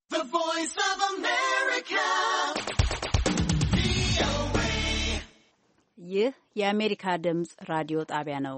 The Voice of America. ይህ የአሜሪካ ድምጽ ራዲዮ ጣቢያ ነው።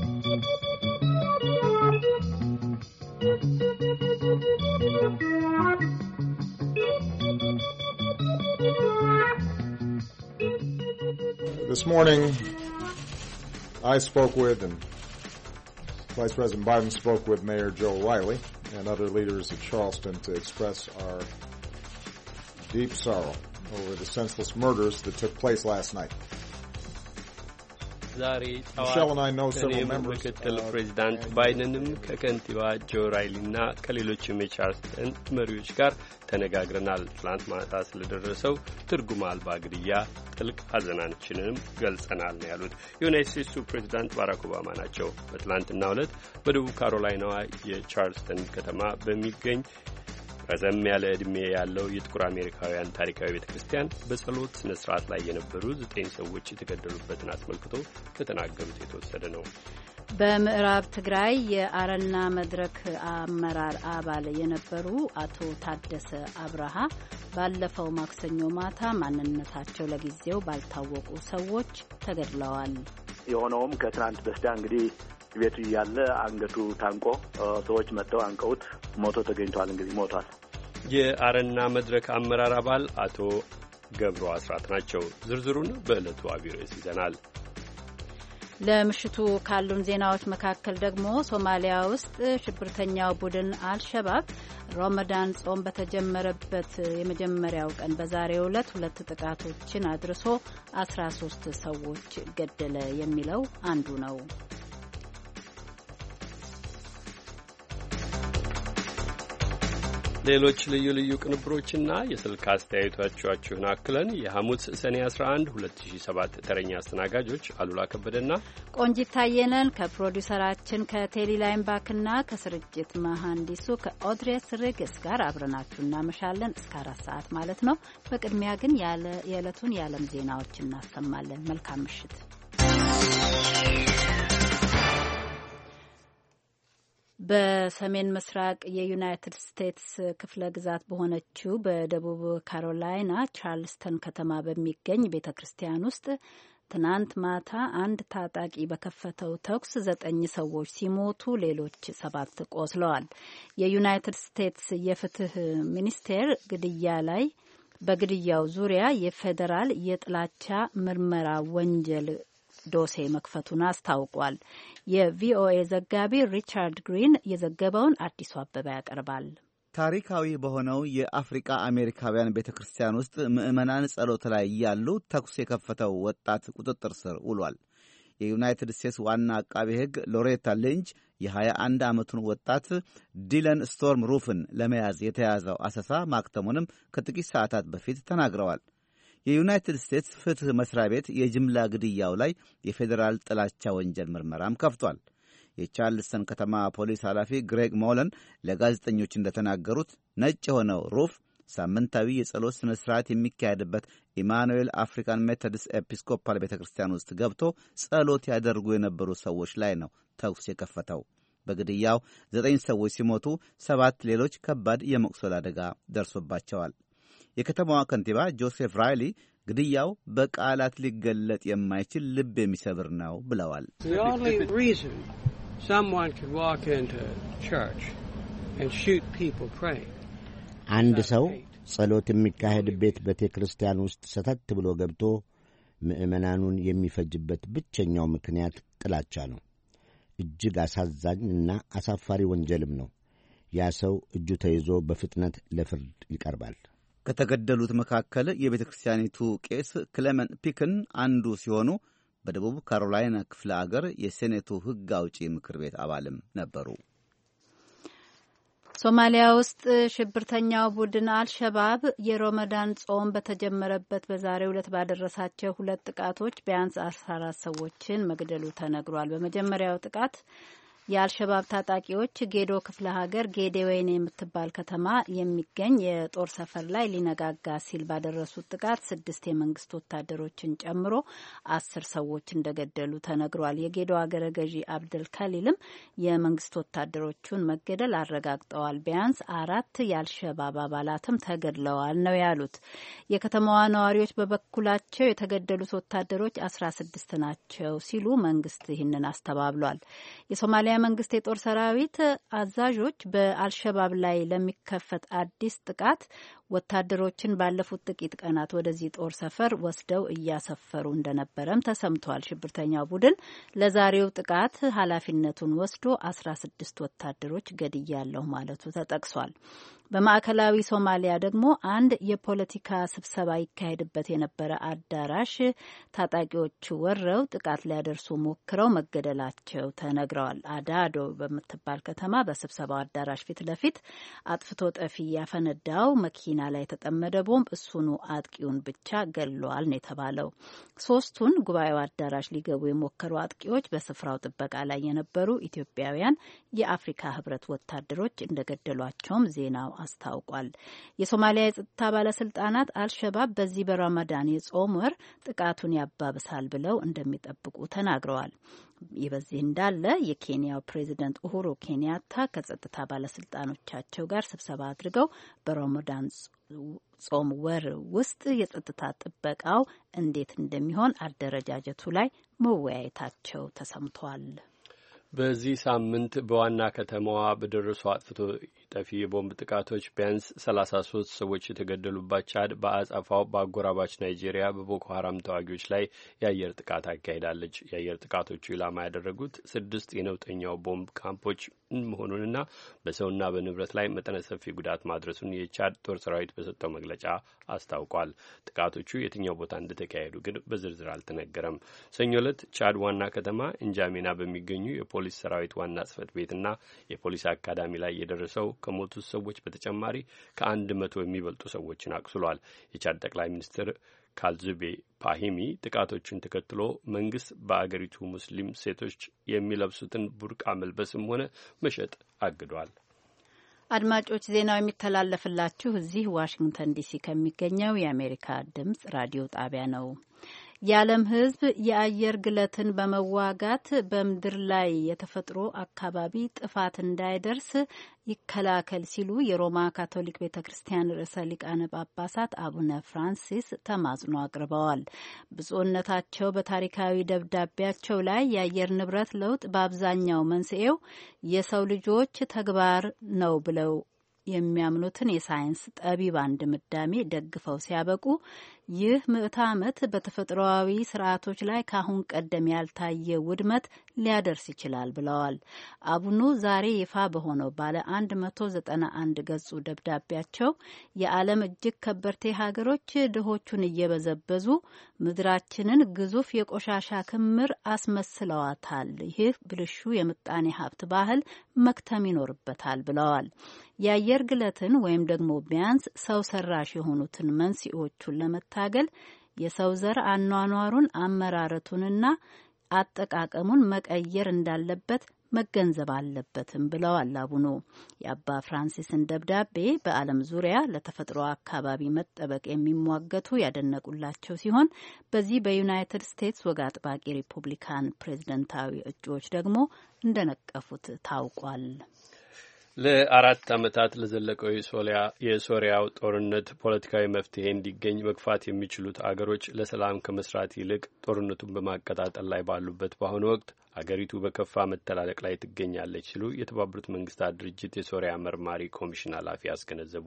This morning, I spoke with, and Vice President Biden spoke with Mayor Joe Riley and other leaders of Charleston to express our deep sorrow over the senseless murders that took place last night. Michelle and I know several members. ምክትል ፕሬዚዳንት ባይደንም ከከንቲባ ጆ ራይሊና ከሌሎችም የቻርልስተን መሪዎች ጋር ተነጋግረናል። ትላንት ማታ ስለደረሰው ትርጉም አልባ ግድያ ጥልቅ ሐዘናችንንም ገልጸናል ነው ያሉት የዩናይትድ ስቴትሱ ፕሬዚዳንት ባራክ ኦባማ ናቸው። በትላንትናው ዕለት በደቡብ ካሮላይናዋ የቻርልስተን ከተማ በሚገኝ ረዘም ያለ ዕድሜ ያለው የጥቁር አሜሪካውያን ታሪካዊ ቤተክርስቲያን በጸሎት ስነ ስርዓት ላይ የነበሩ 9 ሰዎች የተገደሉበትን አስመልክቶ ከተናገሩት የተወሰደ ነው። በምዕራብ ትግራይ የአረና መድረክ አመራር አባል የነበሩ አቶ ታደሰ አብርሃ ባለፈው ማክሰኞ ማታ ማንነታቸው ለጊዜው ባልታወቁ ሰዎች ተገድለዋል። የሆነውም ከትናንት በስቲያ እንግዲህ ቤቱ ያለ አንገቱ ታንቆ ሰዎች መጥተው አንቀውት ሞቶ ተገኝቷል። እንግዲህ ሞቷል። የአረና መድረክ አመራር አባል አቶ ገብሩ አስራት ናቸው። ዝርዝሩን በዕለቱ አብዮስ ይዘናል። ለምሽቱ ካሉን ዜናዎች መካከል ደግሞ ሶማሊያ ውስጥ ሽብርተኛው ቡድን አልሸባብ ሮመዳን ጾም በተጀመረበት የመጀመሪያው ቀን በዛሬው ዕለት 2 ጥቃቶችን አድርሶ 13 ሰዎች ገደለ የሚለው አንዱ ነው። ሌሎች ልዩ ልዩ ቅንብሮችና የስልክ አስተያየቶቻችሁን አክለን የሐሙስ ሰኔ 11 2007 ተረኛ አስተናጋጆች አሉላ ከበደና ቆንጂት ታየነን ከፕሮዲውሰራችን ከቴሌላይን ባክና ከስርጭት መሐንዲሱ ከኦድሬስ ሪግስ ጋር አብረናችሁ እናመሻለን እስከ 4 ሰዓት ማለት ነው። በቅድሚያ ግን የዕለቱን የዓለም ዜናዎች እናሰማለን። መልካም ምሽት። በሰሜን ምስራቅ የዩናይትድ ስቴትስ ክፍለ ግዛት በሆነችው በደቡብ ካሮላይና ቻርልስተን ከተማ በሚገኝ ቤተ ክርስቲያን ውስጥ ትናንት ማታ አንድ ታጣቂ በከፈተው ተኩስ 9 ሰዎች ሲሞቱ ሌሎች 7 ቆስለዋል። የዩናይትድ ስቴትስ የፍትህ ሚኒስቴር በግድያው ዙሪያ የፌዴራል የጥላቻ ምርመራ ወንጀል ዶሴ መክፈቱን አስታውቋል። የቪኦኤ ዘጋቢ ሪቻርድ ግሪን የዘገበውን አዲሱ አበባ ያቀርባል። ታሪካዊ በሆነው የአፍሪካ አሜሪካውያን ቤተ ክርስቲያን ውስጥ ምዕመናን ጸሎት ላይ እያሉ ተኩስ የከፈተው ወጣት ቁጥጥር ስር ውሏል። የዩናይትድ ስቴትስ ዋና አቃቤ ሕግ ሎሬታ ሊንች የ21 ዓመቱን ወጣት ዲለን ስቶርም ሩፍን ለመያዝ የተያዘው አሰሳ ማክተሙንም ከጥቂት ሰዓታት በፊት ተናግረዋል። የዩናይትድ ስቴትስ ፍትሕ መስሪያ ቤት የጅምላ ግድያው ላይ የፌዴራል ጥላቻ ወንጀል ምርመራም ከፍቷል። የቻርልስተን ከተማ ፖሊስ ኃላፊ ግሬግ ሞለን ለጋዜጠኞች እንደተናገሩት ነጭ የሆነው ሩፍ ሳምንታዊ የጸሎት ሥነ ሥርዓት የሚካሄድበት ኢማኑኤል አፍሪካን ሜቶዲስት ኤጲስኮፓል ቤተ ክርስቲያን ውስጥ ገብቶ ጸሎት ያደርጉ የነበሩ ሰዎች ላይ ነው ተኩስ የከፈተው። በግድያው 9 ሰዎች ሲሞቱ 7 ሌሎች ከባድ የመቁሰል አደጋ ደርሶባቸዋል። የከተማዋ ከንቲባ ጆሴፍ ራይሊ ግድያው በቃላት ሊገለጥ የማይችል ልብ የሚሰብር ነው ብለዋል። አንድ ሰው ጸሎት የሚካሄድበት ቤተ ክርስቲያን ውስጥ ሰተት ብሎ ገብቶ ምዕመናኑን የሚፈጅበት ብቸኛው ምክንያት ጥላቻ ነው። እጅግ አሳዛኝና አሳፋሪ ወንጀልም ነው። ያ ሰው እጁ ተይዞ በፍጥነት ለፍርድ ይቀርባል። ከተገደሉት መካከል የቤተ ክርስቲያኒቱ ቄስ ክሌመን ፒክን አንዱ ሲሆኑ በደቡብ ካሮላይና ክፍለ አገር የሴኔቱ ሕግ አውጪ ምክር ቤት አባልም ነበሩ። ሶማሊያ ውስጥ ሽብርተኛው ቡድን አልሸባብ የሮመዳን ጾም በተጀመረበት በዛሬው ዕለት ባደረሳቸው 2 ጥቃቶች ቢያንስ 14 ሰዎችን መግደሉ ተነግሯል። በመጀመሪያው ጥቃት የአልሸባብ ታጣቂዎች ጌዶ ክፍለ ሀገር ጌዴወይን የምትባል ከተማ የሚገኝ የጦር ሰፈር ላይ ሊነጋጋ ሲል ባደረሱት ጥቃት 6 የመንግስት ወታደሮችን ጨምሮ 10 ሰዎች እንደገደሉ ተነግሯል። የጌዶ አገረ ገዢ አብደል ከሊልም የመንግስት ወታደሮቹን መገደል አረጋግጠዋል። ቢያንስ 4 የአልሸባብ አባላትም ተገድለዋል ነው ያሉት። የከተማዋ ነዋሪዎች በበኩላቸው የተገደሉት ወታደሮች 16 ናቸው ሲሉ መንግስት ይህንን አስተባብሏል። የሶማሊያ መንግስት የጦር ሰራዊት አዛዦች በአልሸባብ ላይ ለሚከፈት አዲስ ጥቃት ወታደሮችን ባለፉት ጥቂት ቀናት ወደዚህ ጦር ሰፈር ወስደው እያሰፈሩ እንደነበረም ተሰምቷል። ሽብርተኛው ቡድን ለዛሬው ጥቃት ኃላፊነቱን ወስዶ 16 ወታደሮች ገድያለሁ ማለቱ ተጠቅሷል። በማዕከላዊ ሶማሊያ ደግሞ አንድ የፖለቲካ ስብሰባ ይካሄድበት የነበረ አዳራሽ ታጣቂዎች ወረው ጥቃት ሊያደርሱ ሞክረው መገደላቸው ተነግረዋል። አዳዶ በምትባል ከተማ በስብሰባው አዳራሽ ፊት ለፊት አጥፍቶ ጠፊ ያፈነዳው መኪና ላይ የተጠመደ ቦምብ እሱኑ አጥቂውን ብቻ ገድሏል ነው የተባለው። 3ቱን ጉባኤው አዳራሽ ሊገቡ የሞከሩ አጥቂዎች በስፍራው ጥበቃ ላይ የነበሩ ኢትዮጵያውያን የአፍሪካ ህብረት ወታደሮች እንደገደሏቸውም ዜናው አስታውቋል። የሶማሊያ የጸጥታ ባለስልጣናት አልሸባብ በዚህ በረመዳን የጾም ወር ጥቃቱን ያባብሳል ብለው እንደሚጠብቁ ተናግረዋል። ይህ በዚህ እንዳለ የኬንያው ፕሬዚደንት ኡሁሩ ኬንያታ ከጸጥታ ባለስልጣኖቻቸው ጋር ስብሰባ አድርገው በረመዳን ጾም ወር ውስጥ የጸጥታ ጥበቃው እንዴት እንደሚሆን አደረጃጀቱ ላይ መወያየታቸው ተሰምቷል። በዚህ ሳምንት በዋና ከተማዋ በደረሱ አጥፍቶ ጠፊ የቦምብ ጥቃቶች ቢያንስ 33 ሰዎች የተገደሉባት ቻድ በአጸፋው በአጎራባች ናይጄሪያ በቦኮ ሀራም ተዋጊዎች ላይ የአየር ጥቃት አካሂዳለች። የአየር ጥቃቶቹ ኢላማ ያደረጉት 6 የነውጠኛው ቦምብ ካምፖች መሆኑንና በሰውና በንብረት ላይ መጠነ ሰፊ ጉዳት ማድረሱን የቻድ ጦር ሰራዊት በሰጠው መግለጫ አስታውቋል። ጥቃቶቹ የትኛው ቦታ እንደተካሄዱ ግን በዝርዝር አልተነገረም። ሰኞ ዕለት ቻድ ዋና ከተማ እንጃሜና በሚገኙ የፖሊስ ሰራዊት ዋና ጽሕፈት ቤትና የፖሊስ አካዳሚ ላይ የደረሰው ከሞቱት ሰዎች በተጨማሪ ከ100 የሚበልጡ ሰዎችን አቁስሏል። የቻድ ጠቅላይ ሚኒስትር ካልዙቤ ፓሂሚ ጥቃቶቹን ተከትሎ መንግስት በአገሪቱ ሙስሊም ሴቶች የሚለብሱትን ቡርቃ መልበስም ሆነ መሸጥ አግዷል። አድማጮች ዜናው የሚተላለፍላችሁ እዚህ ዋሽንግተን ዲሲ ከሚገኘው የአሜሪካ ድምጽ ራዲዮ ጣቢያ ነው። የዓለም ሕዝብ የአየር ግለትን በመዋጋት በምድር ላይ የተፈጥሮ አካባቢ ጥፋት እንዳይደርስ ይከላከል ሲሉ የሮማ ካቶሊክ ቤተ ክርስቲያን ርዕሰ ሊቃነ ጳጳሳት አቡነ ፍራንሲስ ተማጽኖ አቅርበዋል። ብፁዕነታቸው በታሪካዊ ደብዳቤያቸው ላይ የአየር ንብረት ለውጥ በአብዛኛው መንስኤው የሰው ልጆች ተግባር ነው ብለው የሚያምኑትን የሳይንስ ጠቢባን ድምዳሜ ደግፈው ሲያበቁ ይህ ምዕተ ዓመት በተፈጥሮአዊ ስርዓቶች ላይ ካሁን ቀደም ያልታየ ውድመት ሊያደርስ ይችላል ብለዋል። አቡኑ ዛሬ ይፋ በሆነው ባለ 191 ገጹ ደብዳቤያቸው የዓለም እጅግ ከበርቴ ሀገሮች ድሆቹን እየበዘበዙ ምድራችንን ግዙፍ የቆሻሻ ክምር አስመስለዋታል። ይህ ብልሹ የምጣኔ ሀብት ባህል መክተም ይኖርበታል ብለዋል። የአየር ግለትን ወይም ደግሞ ቢያንስ ሰው ሰራሽ የሆኑትን መንስኤዎቹን ለመታገል የሰው ዘር አኗኗሩን አመራረቱንና አጠቃቀሙን መቀየር እንዳለበት መገንዘብ አለበትም ብለዋል አቡኑ። የአባ ፍራንሲስን ደብዳቤ በዓለም ዙሪያ ለተፈጥሮ አካባቢ መጠበቅ የሚሟገቱ ያደነቁላቸው ሲሆን በዚህ በዩናይትድ ስቴትስ ወግ አጥባቂ ሪፑብሊካን ፕሬዝደንታዊ እጩዎች ደግሞ እንደነቀፉት ታውቋል። ለ4 ዓመታት ለዘለቀው የሶሪያው ጦርነት ፖለቲካዊ መፍትሄ እንዲገኝ መግፋት የሚችሉት አገሮች ለሰላም ከመስራት ይልቅ ጦርነቱን በማቀጣጠል ላይ ባሉበት በአሁኑ ወቅት አገሪቱ በከፋ መተላለቅ ላይ ትገኛለች ሲሉ የተባበሩት መንግስታት ድርጅት የሶሪያ መርማሪ ኮሚሽን ኃላፊ አስገነዘቡ።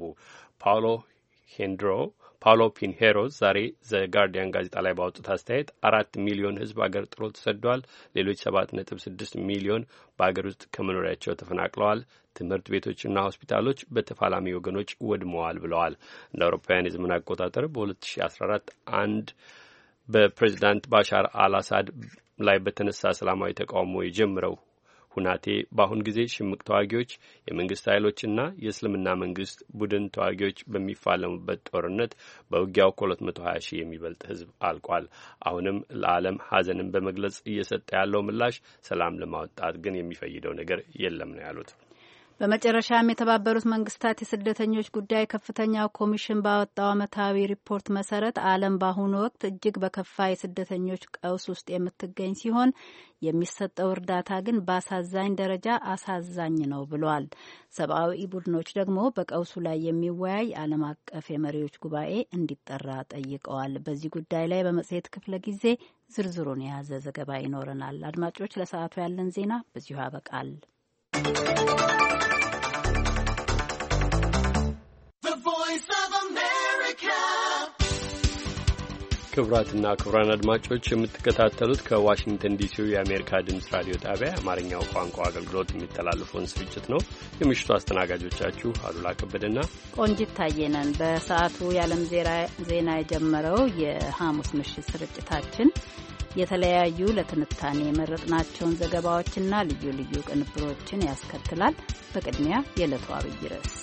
ፓውሎ ፒንሄሮስ ዛሬ ዘጋርዲያን ጋዜጣ ላይ ባወጡት አስተያየት 4 ሚሊዮን ሕዝብ አገር ጥሎ ተሰደዋል። ሌሎች 7.6 ሚሊዮን በአገር ውስጥ ከመኖሪያቸው ተፈናቅለዋል። ትምህርት ቤቶችና ሆስፒታሎች በተፋላሚ ወገኖች ወድመዋል ብለዋል። እንደ አውሮፓውያን የዘመን አቆጣጠር በ2014 አንድ በፕሬዚዳንት ባሻር አልአሳድ ላይ በተነሳ ሰላማዊ ተቃውሞ የጀመረው ሁናቴ በአሁን ጊዜ ሽምቅ ተዋጊዎች የመንግስት ኃይሎችና የእስልምና መንግስት ቡድን ተዋጊዎች በሚፋለሙበት ጦርነት በውጊያው ከ220 ሺህ የሚበልጥ ህዝብ አልቋል። አሁንም ለዓለም ሐዘንን በመግለጽ እየሰጠ ያለው ምላሽ ሰላም ለማውጣት ግን የሚፈይደው ነገር የለም ነው ያሉት። በመጨረሻም የተባበሩት መንግስታት የስደተኞች ጉዳይ ከፍተኛው ኮሚሽን ባወጣው ዓመታዊ ሪፖርት መሰረት ዓለም በአሁኑ ወቅት እጅግ በከፋ የስደተኞች ቀውስ ውስጥ የምትገኝ ሲሆን የሚሰጠው እርዳታ ግን በአሳዛኝ ደረጃ አሳዛኝ ነው ብሏል። ሰብአዊ ቡድኖች ደግሞ በቀውሱ ላይ የሚወያይ ዓለም አቀፍ የመሪዎች ጉባኤ እንዲጠራ ጠይቀዋል። በዚህ ጉዳይ ላይ በመጽሔት ክፍለ ጊዜ ዝርዝሩን የያዘ ዘገባ ይኖረናል። አድማጮች፣ ለሰዓቱ ያለን ዜና በዚሁ ያበቃል። ክቡራትና ክቡራን አድማጮች የምትከታተሉት ከዋሽንግተን ዲሲው የአሜሪካ ድምፅ ራዲዮ ጣቢያ የአማርኛው ቋንቋ አገልግሎት የሚተላለፈውን ስርጭት ነው። የምሽቱ አስተናጋጆቻችሁ አሉላ ከበደና ቆንጂት ታየነን። በሰዓቱ የዓለም ዜና የጀመረው የሐሙስ ምሽት ስርጭታችን የተለያዩ ለትንታኔ የመረጥናቸውን ዘገባዎችና ልዩ ልዩ ቅንብሮችን ያስከትላል። በቅድሚያ የዕለቱ አብይ ርዕስ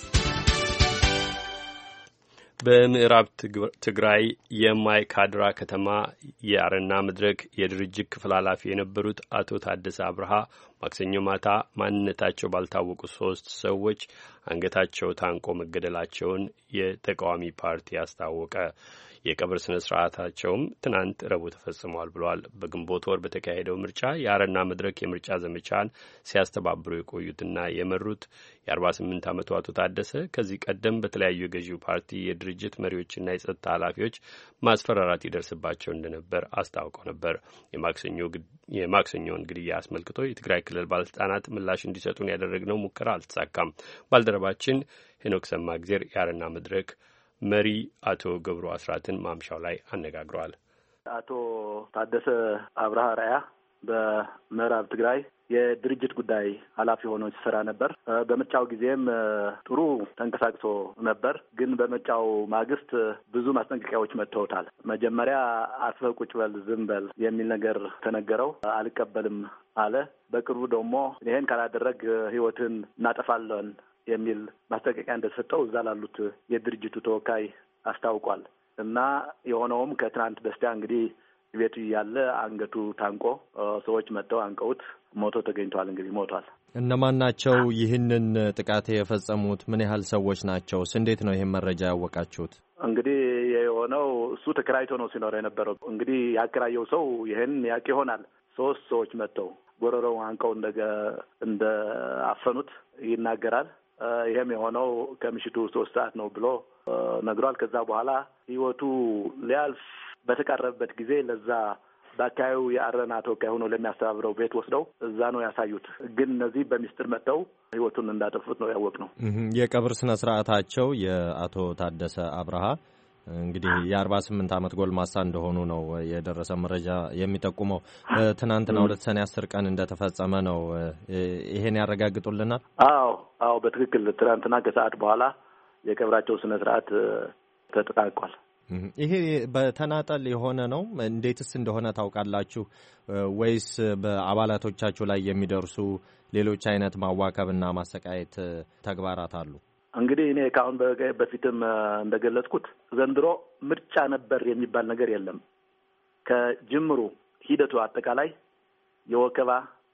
በምዕራብ ትግራይ የማይካድራ ከተማ የአረና መድረክ የድርጅት ክፍል ኃላፊ የነበሩት አቶ ታደሰ አብርሃ ማክሰኞ ማታ ማንነታቸው ባልታወቁ 3 ሰዎች አንገታቸው ታንቆ መገደላቸውን የተቃዋሚ ፓርቲ አስታወቀ። የቀብር ስነ ስርዓታቸውም ትናንት ረቡዕ ተፈጽሟል ብለዋል። በግንቦት ወር በተካሄደው ምርጫ የአረና መድረክ የምርጫ ዘመቻን ሲያስተባብሩ የቆዩትና የመሩት የ48 ዓመቱ አቶ ታደሰ ከዚህ ቀደም በተለያዩ የገዢው ፓርቲ የድርጅት መሪዎችና የጸጥታ ኃላፊዎች ማስፈራራት ይደርስባቸው እንደነበር አስታውቀው ነበር። የማክሰኞውን ግድያ አስመልክቶ የትግራይ ክልል ባለስልጣናት ምላሽ እንዲሰጡን ያደረግነው ሙከራ አልተሳካም። ባልደረባችን ሄኖክ ሰማእግዜር የአረና መድረክ መሪ አቶ ገብሩ አስራትን ማምሻው ላይ አነጋግረዋል። አቶ ታደሰ አብርሃ ራያ በምዕራብ ትግራይ የድርጅት ጉዳይ ኃላፊ ሆኖ ሲሰራ ነበር። በምርጫው ጊዜም ጥሩ ተንቀሳቅሶ ነበር። ግን በምርጫው ማግስት ብዙ ማስጠንቀቂያዎች መጥተውታል። መጀመሪያ አርፈህ ቁጭ በል፣ ዝም በል የሚል ነገር ተነገረው። አልቀበልም አለ። በቅርቡ ደግሞ ይሄን ካላደረግ ሕይወትን እናጠፋለን የሚል ማስጠንቀቂያ እንደተሰጠው እዛ ላሉት የድርጅቱ ተወካይ አስታውቋል። እና የሆነውም ከትናንት በስቲያ እንግዲህ ቤቱ ያለ አንገቱ ታንቆ ሰዎች መጥተው አንቀውት ሞቶ ተገኝቷል። እንግዲህ ሞቷል። እነማን ናቸው ይህንን ጥቃት የፈጸሙት? ምን ያህል ሰዎች ናቸው? እንዴት ነው ይህን መረጃ ያወቃችሁት? እንግዲህ የሆነው እሱ ተከራይቶ ነው ሲኖር የነበረው። እንግዲህ ያከራየው ሰው ይህን ያውቅ ይሆናል። 3 ሰዎች መጥተው ጎረሮው አንቀው እንደ አፈኑት ይናገራል። ይሄም የሆነው ከምሽቱ 3 ሰዓት ነው ብሎ ነግሯል። ከዛ በኋላ ህይወቱ ሊያልፍ በተቃረበበት ጊዜ ለዛ በአካባቢው የአረና ተወካይ ሆኖ ለሚያስተባብረው ቤት ወስደው እዛ ነው ያሳዩት። ግን እነዚህ በሚስጥር መጥተው ህይወቱን እንዳጠፉት ነው ያወቅነው። የቀብር ስነ ስርዓታቸው የአቶ ታደሰ አብርሃ እንግዲህ የ48 ዓመት ጎልማሳ እንደሆኑ ነው የደረሰ መረጃ የሚጠቁመው። ትናንትና 2 ሰኔ 10 ቀን እንደተፈጸመ ነው። ይሄን ያረጋግጡልናል? አዎ በትክክል ትናንትና ከሰዓት በኋላ የቀብራቸው ስነ ስርዓት ተጠናቋል። ይሄ በተናጠል የሆነ ነው? እንዴትስ እንደሆነ ታውቃላችሁ ወይስ በአባላቶቻችሁ ላይ የሚደርሱ ሌሎች አይነት ማዋከብና ማሰቃየት ተግባራት አሉ? እንግዲህ እኔ ከአሁን በፊትም እንደገለጽኩት ዘንድሮ ምርጫ ነበር የሚባል ነገር የለም። ከጅምሩ ሂደቱ አጠቃላይ የወከባ፣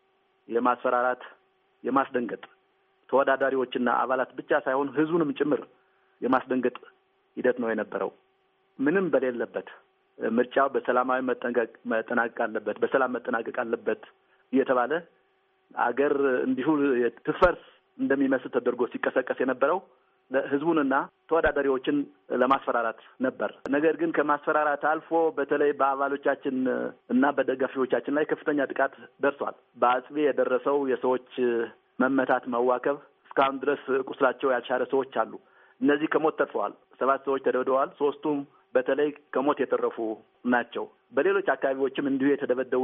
የማስፈራራት፣ የማስደንገጥ ተወዳዳሪዎችና አባላት ብቻ ሳይሆን ህዝቡንም ጭምር የማስደንገጥ ሂደት ነው የነበረው። ምንም በሌለበት ምርጫው በሰላማዊ መጠናቀቅ አለበት፣ በሰላም መጠናቀቅ አለበት እየተባለ አገር እንዲሁ ትፈርስ እንደሚመስል ተደርጎ ሲቀሰቀስ የነበረው ህዝቡንና ተወዳዳሪዎችን ለማስፈራራት ነበር። ነገር ግን ከማስፈራራት አልፎ በተለይ በአባሎቻችን እና በደጋፊዎቻችን ላይ ከፍተኛ ጥቃት ደርሷል። በአጽቢ የደረሰው የሰዎች መመታት፣ መዋከብ፣ እስካሁን ድረስ ቁስላቸው ያልሻረ ሰዎች አሉ። እነዚህ ከሞት ተርፈዋል። 7 ሰዎች ተደብድበዋል። 3ቱም በተለይ ከሞት የተረፉ ናቸው። በሌሎች አካባቢዎችም እንዲሁ የተደበደቡ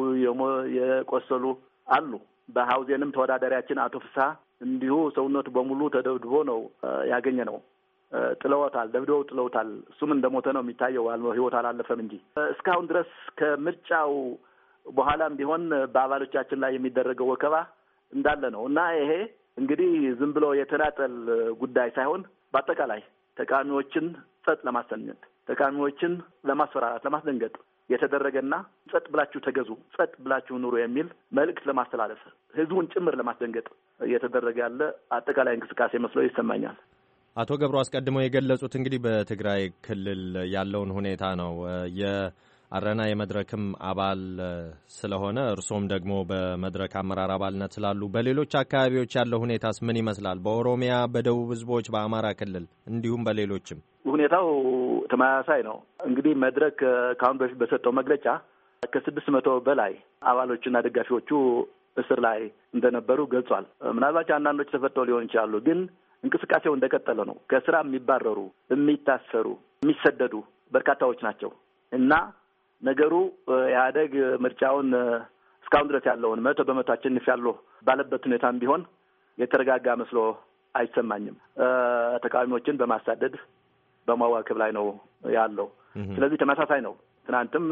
የቆሰሉ አሉ። በሀውዜንም ተወዳዳሪያችን አቶ ፍስሐ እንዲሁ ሰውነቱ በሙሉ ተደብድቦ ነው ያገኘ ነው። ጥለውታል፣ ደብድበው ጥለውታል። እሱም እንደሞተ ነው የሚታየው። ህይወት አላለፈም እንጂ እስካሁን ድረስ ከምርጫው በኋላም ቢሆን በአባሎቻችን ላይ የሚደረገው ወከባ እንዳለ ነው እና ይሄ እንግዲህ ዝም ብሎ የተናጠል ጉዳይ ሳይሆን በአጠቃላይ ተቃዋሚዎችን ጸጥ ለማሰኘት፣ ተቃዋሚዎችን ለማስፈራራት፣ ለማስደንገጥ የተደረገና ጸጥ ብላችሁ ተገዙ፣ ጸጥ ብላችሁ ኑሩ የሚል መልእክት ለማስተላለፍ ህዝቡን ጭምር ለማስደንገጥ እየተደረገ ያለ አጠቃላይ እንቅስቃሴ መስሎ ይሰማኛል። አቶ ገብሩ አስቀድመው የገለጹት እንግዲህ በትግራይ ክልል ያለውን ሁኔታ ነው። የአረና የመድረክም አባል ስለሆነ እርሶም ደግሞ በመድረክ አመራር አባልነት ስላሉ በሌሎች አካባቢዎች ያለው ሁኔታስ ምን ይመስላል? በኦሮሚያ፣ በደቡብ ህዝቦች፣ በአማራ ክልል እንዲሁም በሌሎችም ሁኔታው ተመሳሳይ ነው። እንግዲህ መድረክ ከአሁን በፊት በሰጠው መግለጫ ከ600 በላይ አባሎችና ደጋፊዎቹ እስር ላይ እንደነበሩ ገልጿል። ምናልባት አንዳንዶች ተፈተው ሊሆን ይችላሉ፣ ግን እንቅስቃሴው እንደቀጠለ ነው። ከስራ የሚባረሩ፣ የሚታሰሩ፣ የሚሰደዱ በርካታዎች ናቸው እና ነገሩ ኢህአዴግ ምርጫውን እስካሁን ድረስ ያለውን 100% አሸንፊያለሁ ባለበት ሁኔታም ቢሆን የተረጋጋ መስሎ አይሰማኝም። ተቃዋሚዎችን በማሳደድ በማዋከብ ላይ ነው ያለው። ስለዚህ ተመሳሳይ ነው። ትናንትም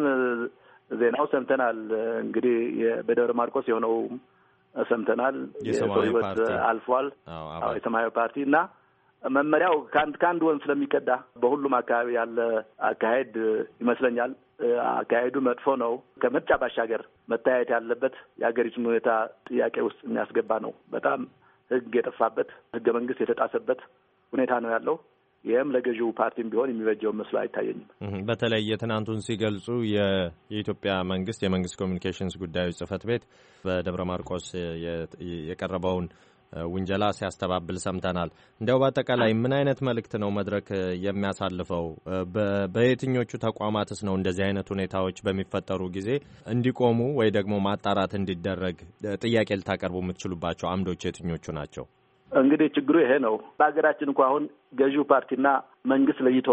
ዜናው ሰምተናል። እንግዲህ በደብረ ማርቆስ የሆነው ሰምተናል። የሰው ሕይወት አልፏል። የሰማያዊ ፓርቲ እና መመሪያው ከአንድ ወንዝ ስለሚቀዳ በሁሉም አካባቢ ያለ አካሄድ ይመስለኛል። አካሄዱ መጥፎ ነው። ከምርጫ ባሻገር መታየት ያለበት የሀገሪቱን ሁኔታ ጥያቄ ውስጥ የሚያስገባ ነው። በጣም ሕግ የጠፋበት ሕገ መንግስት የተጣሰበት ሁኔታ ነው ያለው። ይህም ለገዢው ፓርቲም ቢሆን የሚበጀው መስሎ አይታየኝም። በተለይ የትናንቱን ሲገልጹ የኢትዮጵያ መንግስት የመንግስት ኮሚኒኬሽንስ ጉዳዮች ጽህፈት ቤት በደብረ ማርቆስ የቀረበውን ውንጀላ ሲያስተባብል ሰምተናል። እንዲያው በአጠቃላይ ምን አይነት መልእክት ነው መድረክ የሚያሳልፈው? በየትኞቹ ተቋማትስ ነው እንደዚህ አይነት ሁኔታዎች በሚፈጠሩ ጊዜ እንዲቆሙ ወይ ደግሞ ማጣራት እንዲደረግ ጥያቄ ልታቀርቡ የምትችሉባቸው አምዶች የትኞቹ ናቸው? እንግዲህ ችግሩ ይሄ ነው። በሀገራችን እንኳ አሁን ገዢው ፓርቲና መንግስት ለይቶ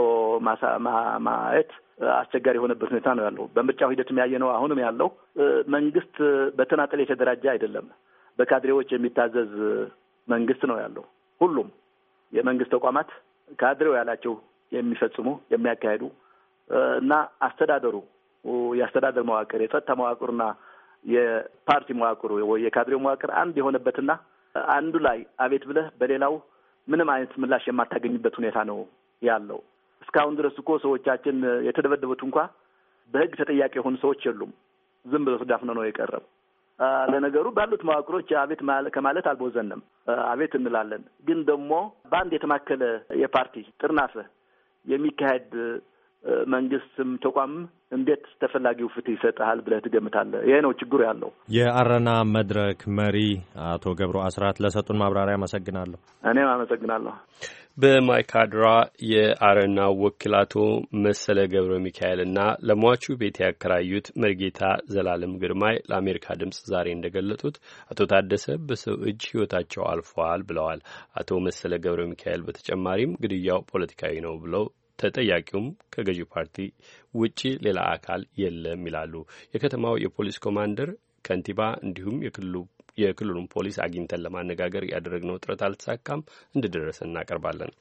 ማየት አስቸጋሪ የሆነበት ሁኔታ ነው ያለው። በምርጫው ሂደት የሚያየ ነው አሁንም ያለው መንግስት በተናጠል የተደራጀ አይደለም። በካድሬዎች የሚታዘዝ መንግስት ነው ያለው። ሁሉም የመንግስት ተቋማት ካድሬው ያላቸው የሚፈጽሙ የሚያካሄዱ እና አስተዳደሩ የአስተዳደር መዋቅር የጸጥታ መዋቅሩና የፓርቲ መዋቅሩ ወይ የካድሬው መዋቅር አንድ የሆነበትና አንዱ ላይ አቤት ብለህ በሌላው ምንም አይነት ምላሽ የማታገኝበት ሁኔታ ነው ያለው። እስካሁን ድረስ እኮ ሰዎቻችን የተደበደቡት እንኳ በህግ ተጠያቂ የሆኑ ሰዎች የሉም። ዝም ብሎ ተዳፍነው ነው የቀረው። ለነገሩ ባሉት መዋቅሮች አቤት ከማለት አልቦዘንም። አቤት እንላለን። ግን ደግሞ በአንድ የተማከለ የፓርቲ ጥርናፈ የሚካሄድ መንግስትም ተቋም እንዴት ተፈላጊው ፍትህ ይሰጣል ብለህ ትገምታለህ? ይሄ ነው ችግሩ ያለው። የአረና መድረክ መሪ አቶ ገብሩ አስራት ለሰጡን ማብራሪያ አመሰግናለሁ። እኔም አመሰግናለሁ። በማይካድራ የአረና ወኪል አቶ መሰለ ገብረ ሚካኤልና ለሟቹ ቤት ያከራዩት መርጌታ ዘላለም ግርማይ ለአሜሪካ ድምጽ ዛሬ እንደገለጡት አቶ ታደሰ በሰው እጅ ህይወታቸው አልፏል ብለዋል። አቶ መሰለ ገብረ ሚካኤል በተጨማሪም ግድያው ፖለቲካዊ ነው ብለው ተጠያቂውም ከገዢ ፓርቲ ውጪ ሌላ አካል የለም ይላሉ። የከተማው የፖሊስ ኮማንደር ከንቲባ እንዲሁም የክልሉን ፖሊስ አግኝተን ለማነጋገር ያደረግነው ጥረት አልተሳካም። እንደደረሰ እናቀርባለን።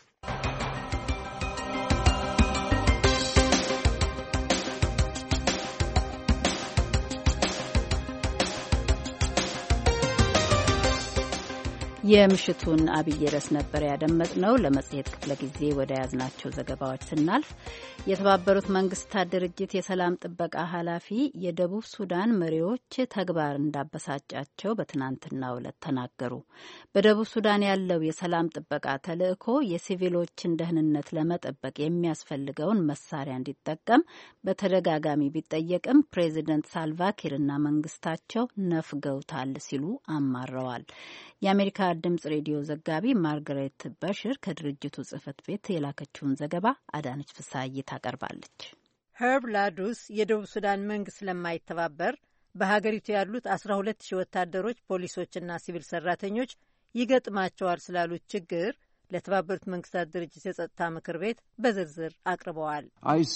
የምሽቱን አብይ ርዕስ ነበር ያደመጥነው። ለመጽሔት ክፍለ ጊዜ ወደ ያዝናቸው ዘገባዎች ስናልፍ የተባበሩት መንግስታት ድርጅት የሰላም ጥበቃ ኃላፊ የደቡብ ሱዳን መሪዎች ተግባር እንዳበሳጫቸው በትናንትናው ዕለት ተናገሩ። በደቡብ ሱዳን ያለው የሰላም ጥበቃ ተልዕኮ የሲቪሎችን ደህንነት ለመጠበቅ የሚያስፈልገውን መሳሪያ እንዲጠቀም በተደጋጋሚ ቢጠየቅም ፕሬዚደንት ሳልቫኪርና መንግስታቸው ነፍገውታል ሲሉ አማረዋል። የአሜሪካ ድምጽ ሬዲዮ ዘጋቢ ማርጋሬት በሽር ከድርጅቱ ጽህፈት ቤት የላከችውን ዘገባ አዳነች ፍሳይ ታቀርባለች። ሄርብ ላዱስ የደቡብ ሱዳን መንግስት ስለማይተባበር በሀገሪቱ ያሉት 12,000 ወታደሮች፣ ፖሊሶችና ሲቪል ሰራተኞች ይገጥማቸዋል ስላሉት ችግር ለተባበሩት መንግስታት ድርጅት የጸጥታ ምክር ቤት በዝርዝር አቅርበዋል።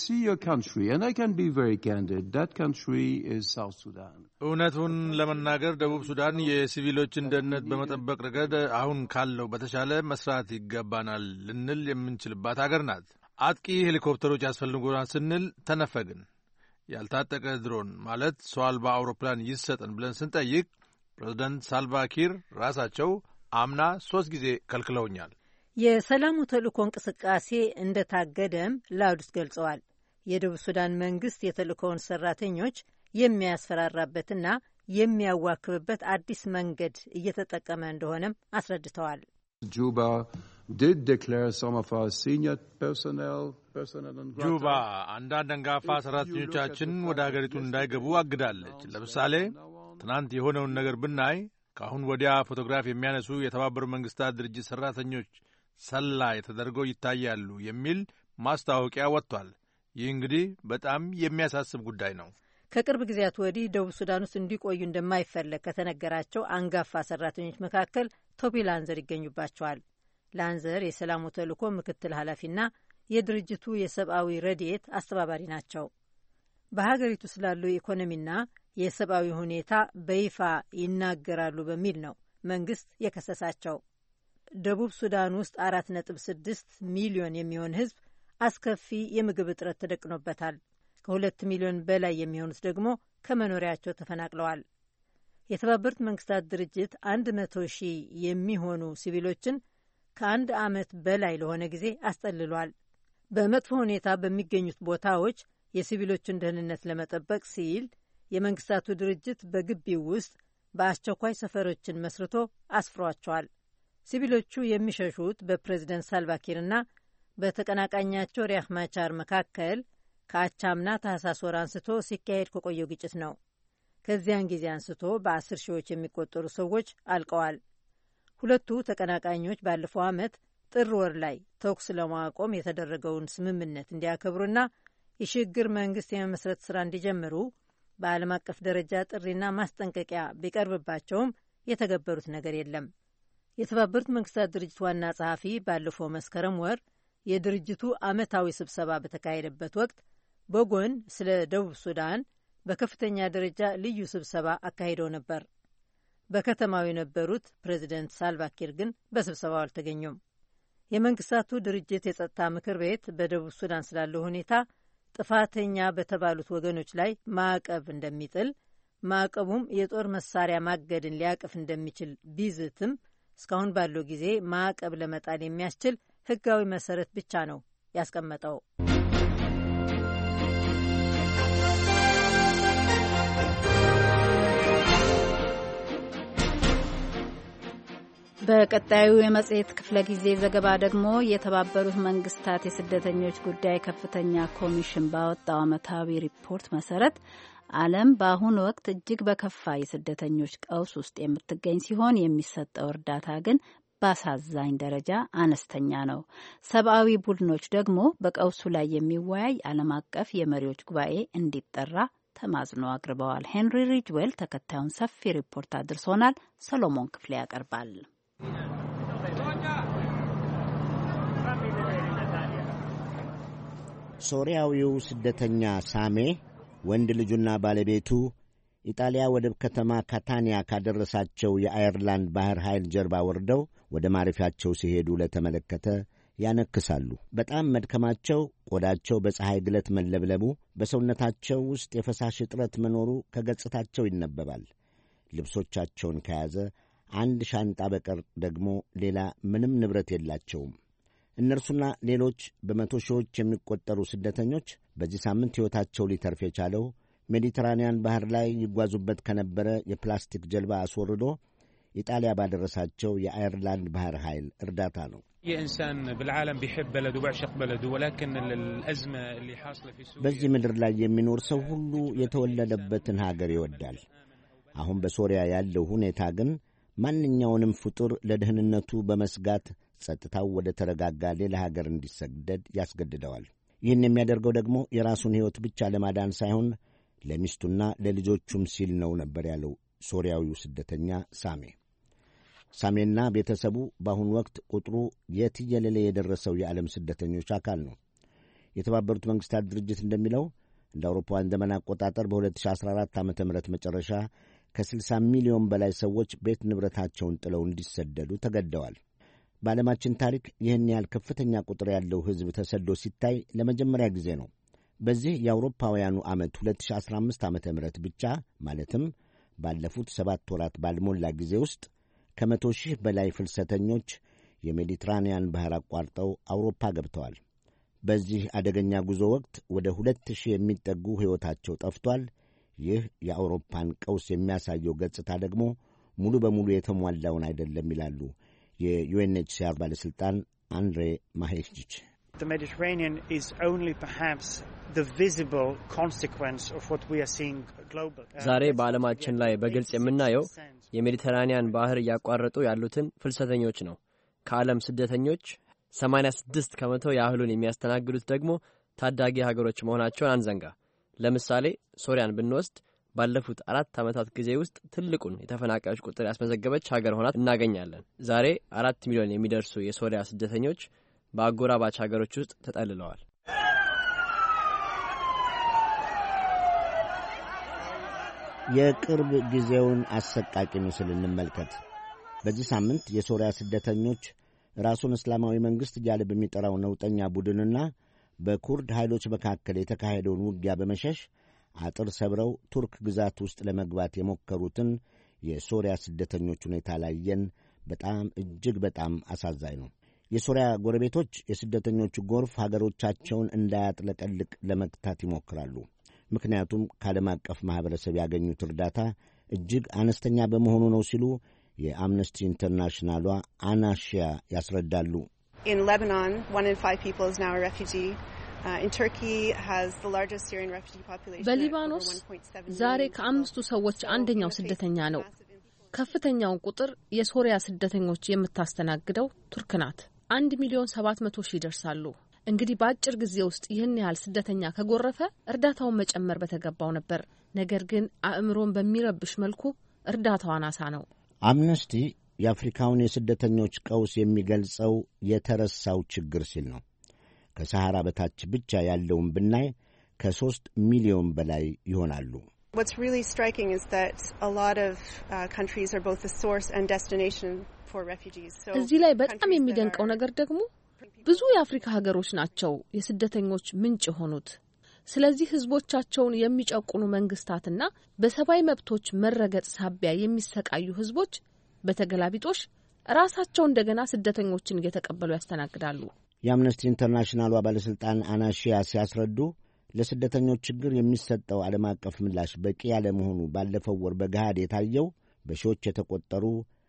እውነቱን ለመናገር ደቡብ ሱዳን የሲቪሎችን ደህንነት በመጠበቅ ረገድ አሁን ካለው በተሻለ መስራት ይገባናል ልንል የምንችልባት አገር ናት። አጥቂ ሄሊኮፕተሮች ያስፈልጉናል ስንል ተነፈግን። ያልታጠቀ ድሮን ማለት ሰው አልባ አውሮፕላን ይሰጠን ብለን ስንጠይቅ ፕሬዝደንት ሳልቫኪር ራሳቸው አምና 3 ጊዜ ከልክለውኛል። የሰላሙ ተልእኮ እንቅስቃሴ እንደታገደም ላውድስ ገልጸዋል። የደቡብ ሱዳን መንግስት የተልእኮውን ሰራተኞች የሚያስፈራራበትና የሚያዋክብበት አዲስ መንገድ እየተጠቀመ እንደሆነም አስረድተዋል። ጁባ አንዳንድ አንጋፋ ሰራተኞቻችን ወደ አገሪቱ እንዳይገቡ አግዳለች። ለምሳሌ ትናንት የሆነውን ነገር ብናይ ከአሁን ወዲያ ፎቶግራፍ የሚያነሱ የተባበሩት መንግስታት ድርጅት ሰራተኞች ሰላይ ተደርገው ይታያሉ የሚል ማስታወቂያ ወጥቷል። ይህ እንግዲህ በጣም የሚያሳስብ ጉዳይ ነው። ከቅርብ ጊዜያት ወዲህ ደቡብ ሱዳን ውስጥ እንዲቆዩ እንደማይፈለግ ከተነገራቸው አንጋፋ ሰራተኞች መካከል ቶቢ ላንዘር ይገኙባቸዋል። ላንዘር የሰላሙ ተልእኮ ምክትል ኃላፊና የድርጅቱ የሰብአዊ ረድኤት አስተባባሪ ናቸው። በሀገሪቱ ስላለው የኢኮኖሚና የሰብአዊ ሁኔታ በይፋ ይናገራሉ በሚል ነው መንግስት የከሰሳቸው። ደቡብ ሱዳን ውስጥ 4.6 ሚሊዮን የሚሆን ህዝብ አስከፊ የምግብ እጥረት ተደቅኖበታል። ከ2 ሚሊዮን በላይ የሚሆኑት ደግሞ ከመኖሪያቸው ተፈናቅለዋል። የተባበሩት መንግስታት ድርጅት 100 ሺህ የሚሆኑ ሲቪሎችን ከ1 ዓመት በላይ ለሆነ ጊዜ አስጠልሏል። በመጥፎ ሁኔታ በሚገኙት ቦታዎች የሲቪሎችን ደህንነት ለመጠበቅ ሲል የመንግስታቱ ድርጅት በግቢው ውስጥ በአስቸኳይ ሰፈሮችን መስርቶ አስፍሯቸዋል። ሲቪሎቹ የሚሸሹት በፕሬዝደንት ሳልቫኪርና በተቀናቃኛቸው ሪያክ ማቻር መካከል ከአቻምና ታህሳስ ወር አንስቶ ሲካሄድ ከቆየው ግጭት ነው። ከዚያን ጊዜ አንስቶ በ10 ሺዎች የሚቆጠሩ ሰዎች አልቀዋል። ሁለቱ ተቀናቃኞች ባለፈው ዓመት ጥር ወር ላይ ተኩስ ለማቆም የተደረገውን ስምምነት እንዲያከብሩና የሽግግር መንግስት የመመስረት ስራ እንዲጀምሩ በዓለም አቀፍ ደረጃ ጥሪና ማስጠንቀቂያ ቢቀርብባቸውም የተገበሩት ነገር የለም። የተባበሩት መንግስታት ድርጅት ዋና ጸሐፊ ባለፈው መስከረም ወር የድርጅቱ ዓመታዊ ስብሰባ በተካሄደበት ወቅት በጎን ስለ ደቡብ ሱዳን በከፍተኛ ደረጃ ልዩ ስብሰባ አካሂደው ነበር። በከተማው የነበሩት ፕሬዚደንት ሳልቫኪር ግን በስብሰባው አልተገኙም። የመንግስታቱ ድርጅት የጸጥታ ምክር ቤት በደቡብ ሱዳን ስላለው ሁኔታ ጥፋተኛ በተባሉት ወገኖች ላይ ማዕቀብ እንደሚጥል፣ ማዕቀቡም የጦር መሳሪያ ማገድን ሊያቅፍ እንደሚችል ቢዝትም እስካሁን ባለው ጊዜ ማዕቀብ ለመጣል የሚያስችል ሕጋዊ መሰረት ብቻ ነው ያስቀመጠው። በቀጣዩ የመጽሔት ክፍለ ጊዜ ዘገባ ደግሞ የተባበሩት መንግስታት የስደተኞች ጉዳይ ከፍተኛ ኮሚሽን ባወጣው ዓመታዊ ሪፖርት መሰረት ዓለም በአሁኑ ወቅት እጅግ በከፋ የስደተኞች ቀውስ ውስጥ የምትገኝ ሲሆን የሚሰጠው እርዳታ ግን በአሳዛኝ ደረጃ አነስተኛ ነው። ሰብአዊ ቡድኖች ደግሞ በቀውሱ ላይ የሚወያይ ዓለም አቀፍ የመሪዎች ጉባኤ እንዲጠራ ተማጽኖ አቅርበዋል። ሄንሪ ሪጅዌል ተከታዩን ሰፊ ሪፖርት አድርሶናል። ሰሎሞን ክፍሌ ያቀርባል። ሶሪያዊው ስደተኛ ሳሜ ወንድ ልጁና ባለቤቱ ኢጣሊያ ወደብ ከተማ ካታኒያ ካደረሳቸው የአየርላንድ ባህር ኃይል ጀርባ ወርደው ወደ ማረፊያቸው ሲሄዱ ለተመለከተ ያነክሳሉ። በጣም መድከማቸው፣ ቆዳቸው በፀሐይ ግለት መለብለቡ፣ በሰውነታቸው ውስጥ የፈሳሽ እጥረት መኖሩ ከገጽታቸው ይነበባል። ልብሶቻቸውን ከያዘ አንድ ሻንጣ በቀር ደግሞ ሌላ ምንም ንብረት የላቸውም። እነርሱና ሌሎች በመቶ ሺዎች የሚቆጠሩ ስደተኞች በዚህ ሳምንት ሕይወታቸው ሊተርፍ የቻለው ሜዲተራንያን ባህር ላይ ይጓዙበት ከነበረ የፕላስቲክ ጀልባ አስወርዶ ኢጣሊያ ባደረሳቸው የአየርላንድ ባህር ኃይል እርዳታ ነው። በዚህ ምድር ላይ የሚኖር ሰው ሁሉ የተወለደበትን ሀገር ይወዳል። አሁን በሶሪያ ያለው ሁኔታ ግን ማንኛውንም ፍጡር ለደህንነቱ በመስጋት ጸጥታው ወደ ተረጋጋ ሌላ ሀገር እንዲሰደድ ያስገድደዋል። ይህን የሚያደርገው ደግሞ የራሱን ሕይወት ብቻ ለማዳን ሳይሆን ለሚስቱና ለልጆቹም ሲል ነው ነበር ያለው ሶሪያዊው ስደተኛ ሳሜ። ሳሜና ቤተሰቡ በአሁኑ ወቅት ቁጥሩ የትየለሌ የደረሰው የዓለም ስደተኞች አካል ነው። የተባበሩት መንግሥታት ድርጅት እንደሚለው እንደ አውሮፓውያን ዘመን አቆጣጠር በ2014 ዓ ም መጨረሻ ከ60 ሚሊዮን በላይ ሰዎች ቤት ንብረታቸውን ጥለው እንዲሰደዱ ተገደዋል። በዓለማችን ታሪክ ይህን ያህል ከፍተኛ ቁጥር ያለው ሕዝብ ተሰዶ ሲታይ ለመጀመሪያ ጊዜ ነው። በዚህ የአውሮፓውያኑ ዓመት 2015 ዓ ም ብቻ ማለትም ባለፉት 7 ወራት ባልሞላ ጊዜ ውስጥ ከ100,000 በላይ ፍልሰተኞች የሜዲትራንያን ባሕር አቋርጠው አውሮፓ ገብተዋል። በዚህ አደገኛ ጉዞ ወቅት ወደ 2,000 የሚጠጉ ሕይወታቸው ጠፍቷል። ይህ የአውሮፓን ቀውስ የሚያሳየው ገጽታ ደግሞ ሙሉ በሙሉ የተሟላውን አይደለም ይላሉ የዩኤንኤችሲአር ባለሥልጣን አንድሬ ማሄችች። ዛሬ በዓለማችን ላይ በግልጽ የምናየው የሜዲተራኒያን ባህር እያቋረጡ ያሉትን ፍልሰተኞች ነው። ከዓለም ስደተኞች 86 ከመቶ ያህሉን የሚያስተናግዱት ደግሞ ታዳጊ ሀገሮች መሆናቸውን አንዘንጋ። ለምሳሌ ሶሪያን ብንወስድ ባለፉት 4 ዓመታት ጊዜ ውስጥ ትልቁን የተፈናቃዮች ቁጥር ያስመዘገበች ሀገር ሆና እናገኛለን። ዛሬ 4 ሚሊዮን የሚደርሱ የሶሪያ ስደተኞች በአጎራባች ሀገሮች ውስጥ ተጠልለዋል። የቅርብ ጊዜውን አሰቃቂ ምስል እንመልከት። በዚህ ሳምንት የሶሪያ ስደተኞች ራሱን እስላማዊ መንግሥት እያለ በሚጠራው ነውጠኛ ቡድንና በኩርድ ኃይሎች መካከል የተካሄደውን ውጊያ በመሸሽ አጥር ሰብረው ቱርክ ግዛት ውስጥ ለመግባት የሞከሩትን የሶሪያ ስደተኞች ሁኔታ ላየን። እጅግ በጣም አሳዛኝ ነው። የሶሪያ ጎረቤቶች የስደተኞቹ ጎርፍ ሀገሮቻቸውን እንዳያጥለቀልቅ ለመግታት ይሞክራሉ። ምክንያቱም ከዓለም አቀፍ ማኅበረሰብ ያገኙት እርዳታ እጅግ አነስተኛ በመሆኑ ነው ሲሉ የአምነስቲ ኢንተርናሽናሏ አናሺያ ያስረዳሉ። In Lebanon, 1 in 5 people is now a refugee. In Turkey has the largest Syrian refugee population. በሊባኖስ ዛሬ ከ5 ሰዎች አንደኛው ስደተኛ ነው። ከፍተኛውን ቁጥር የሶሪያ ስደተኞች የምታስተናግደው ቱርክ ናት። 1,700,000 ይደርሳሉ። እንግዲህ በአጭር ጊዜ ውስጥ ይህን ያህል ስደተኛ ከጎረፈ እርዳታውን መጨመር በተገባው ነበር። ነገር ግን አእምሮን በሚረብሽ መልኩ እርዳታው አናሳ ነው። አምነስቲ የአፍሪካውን የስደተኞች ቀውስ የሚገልጸው የተረሳው ችግር ሲል ነው። ከሰሐራ በታች ብቻ ያለውን ብናይ ከ3 ሚሊዮን በላይ ይሆናሉ። What's really striking is that a lot of countries are both the source and destination for refugees. እዚህ ላይ በጣም የሚደንቀው ነገር ደግሞ ብዙ የአፍሪካ ሀገሮች ናቸው የስደተኞች ምንጭ የሆኑት። ስለዚህ ህዝቦቻቸውን የሚጨቁኑ መንግስታትና በሰብአዊ መብቶች መረገጥ ሳቢያ የሚሰቃዩ ህዝቦች በተገላቢጦሽ ራሳቸው እንደገና ስደተኞችን እየተቀበሉ ያስተናግዳሉ። የአምነስቲ ኢንተርናሽናሏ ባለሥልጣን አናሺያ ሲያስረዱ ለስደተኞች ችግር የሚሰጠው ዓለም አቀፍ ምላሽ በቂ ያለመሆኑ ባለፈው ወር በገሃድ የታየው በሺዎች የተቆጠሩ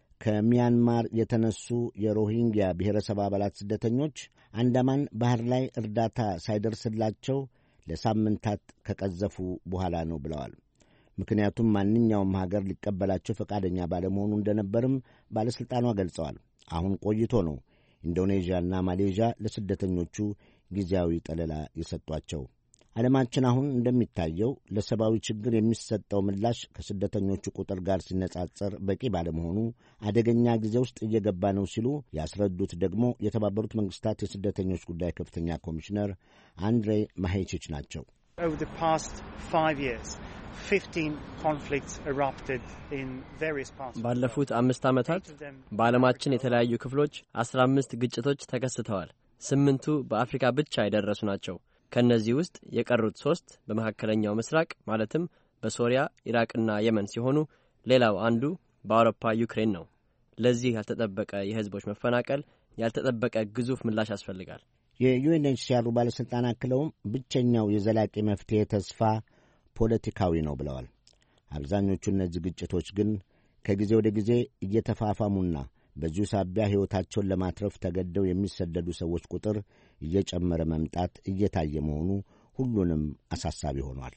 ከሚያንማር የተነሱ የሮሂንግያ ብሔረሰብ አባላት ስደተኞች አንዳማን ባህር ላይ እርዳታ ሳይደርስላቸው ለሳምንታት ከቀዘፉ በኋላ ነው ብለዋል። ምክንያቱም ማንኛውም ሀገር ሊቀበላቸው ፈቃደኛ ባለመሆኑ እንደነበርም ባለሥልጣኗ ገልጸዋል። አሁን ቆይቶ ነው ኢንዶኔዥያና ማሌዥያ ለስደተኞቹ ጊዜያዊ ጠለላ የሰጧቸው። ዓለማችን አሁን እንደሚታየው ለሰብአዊ ችግር የሚሰጠው ምላሽ ከስደተኞቹ ቁጥር ጋር ሲነጻጸር በቂ ባለመሆኑ አደገኛ ጊዜ ውስጥ እየገባ ነው ሲሉ ያስረዱት ደግሞ የተባበሩት መንግስታት የስደተኞች ጉዳይ ከፍተኛ ኮሚሽነር አንድሬ ማሄችች ናቸው። Over the past 5 years, 15 conflicts erupted in various parts. ባለፉት 5 ዓመታት በዓለማችን የተለያዩ ክፍሎች 15 ግጭቶች ተከስተዋል። 8ቱ በአፍሪካ ብቻ የደረሱ ናቸው። ከነዚህ ውስጥ የቀሩት 3 በመካከለኛው ምስራቅ ማለትም በሶሪያ፣ ኢራቅና የመን ሲሆኑ ሌላው አንዱ በአውሮፓ ዩክሬን ነው። ለዚህ ያልተጠበቀ የህዝቦች መፈናቀል ያልተጠበቀ ግዙፍ ምላሽ ያስፈልጋል። የዩኤንኤችሲአር ባለሥልጣን አክለውም ብቸኛው የዘላቂ መፍትሔ ተስፋ ፖለቲካዊ ነው ብለዋል። አብዛኞቹ እነዚህ ግጭቶች ግን ከጊዜ ወደ ጊዜ እየተፋፋሙና በዚሁ ሳቢያ ሕይወታቸውን ለማትረፍ ተገደው የሚሰደዱ ሰዎች ቁጥር እየጨመረ መምጣት እየታየ መሆኑ ሁሉንም አሳሳቢ ሆኗል።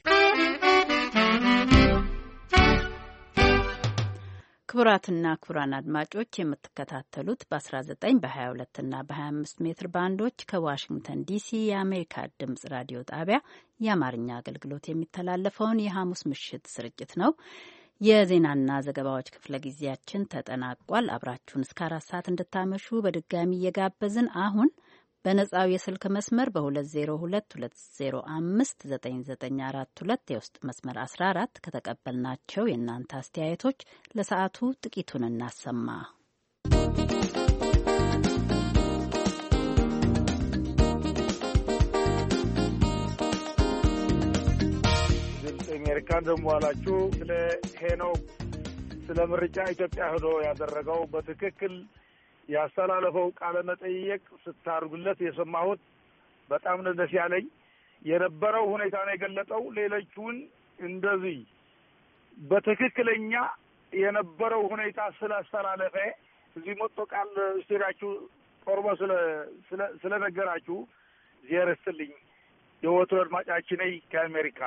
ክቡራትና ክቡራን አድማጮች የምትከታተሉት በ19 በ22ና በ25 ሜትር ባንዶች ከዋሽንግተን ዲሲ የአሜሪካ ድምጽ ራዲዮ ጣቢያ የአማርኛ አገልግሎት የሚተላለፈውን የሐሙስ ምሽት ስርጭት ነው። የዜናና ዘገባዎች ክፍለ ጊዜያችን ተጠናቋል። አብራችሁን እስከ 4 ሰዓት እንድታመሹ በድጋሚ እየጋበዝን አሁን በነጻው የስልክ መስመር በ2022059942 የውስጥ መስመር 14 ከተቀበልናቸው የእናንተ አስተያየቶች ለሰዓቱ ጥቂቱን እናሰማ። አሜሪካ እንደሞ አላችሁ ስለ ሄኖክ ስለ ምርጫ ኢትዮጵያ ሄዶ ያደረገው በትክክል ያስተላለፈው ቃለ መጠይቅ ስታርጉለት የሰማሁት በጣም ነው ደስ ያለኝ። የነበረው ሁኔታ ነው የገለጠው። ሌሎቹን እንደዚህ በትክክለኛ የነበረው ሁኔታ ስላስተላለፈ እዚህ መጥቶ ቃል ስቴራችሁ ቆርቦ ስለነገራችሁ ዚያረስትልኝ የወትሮ አድማጫችን ነኝ ከአሜሪካ።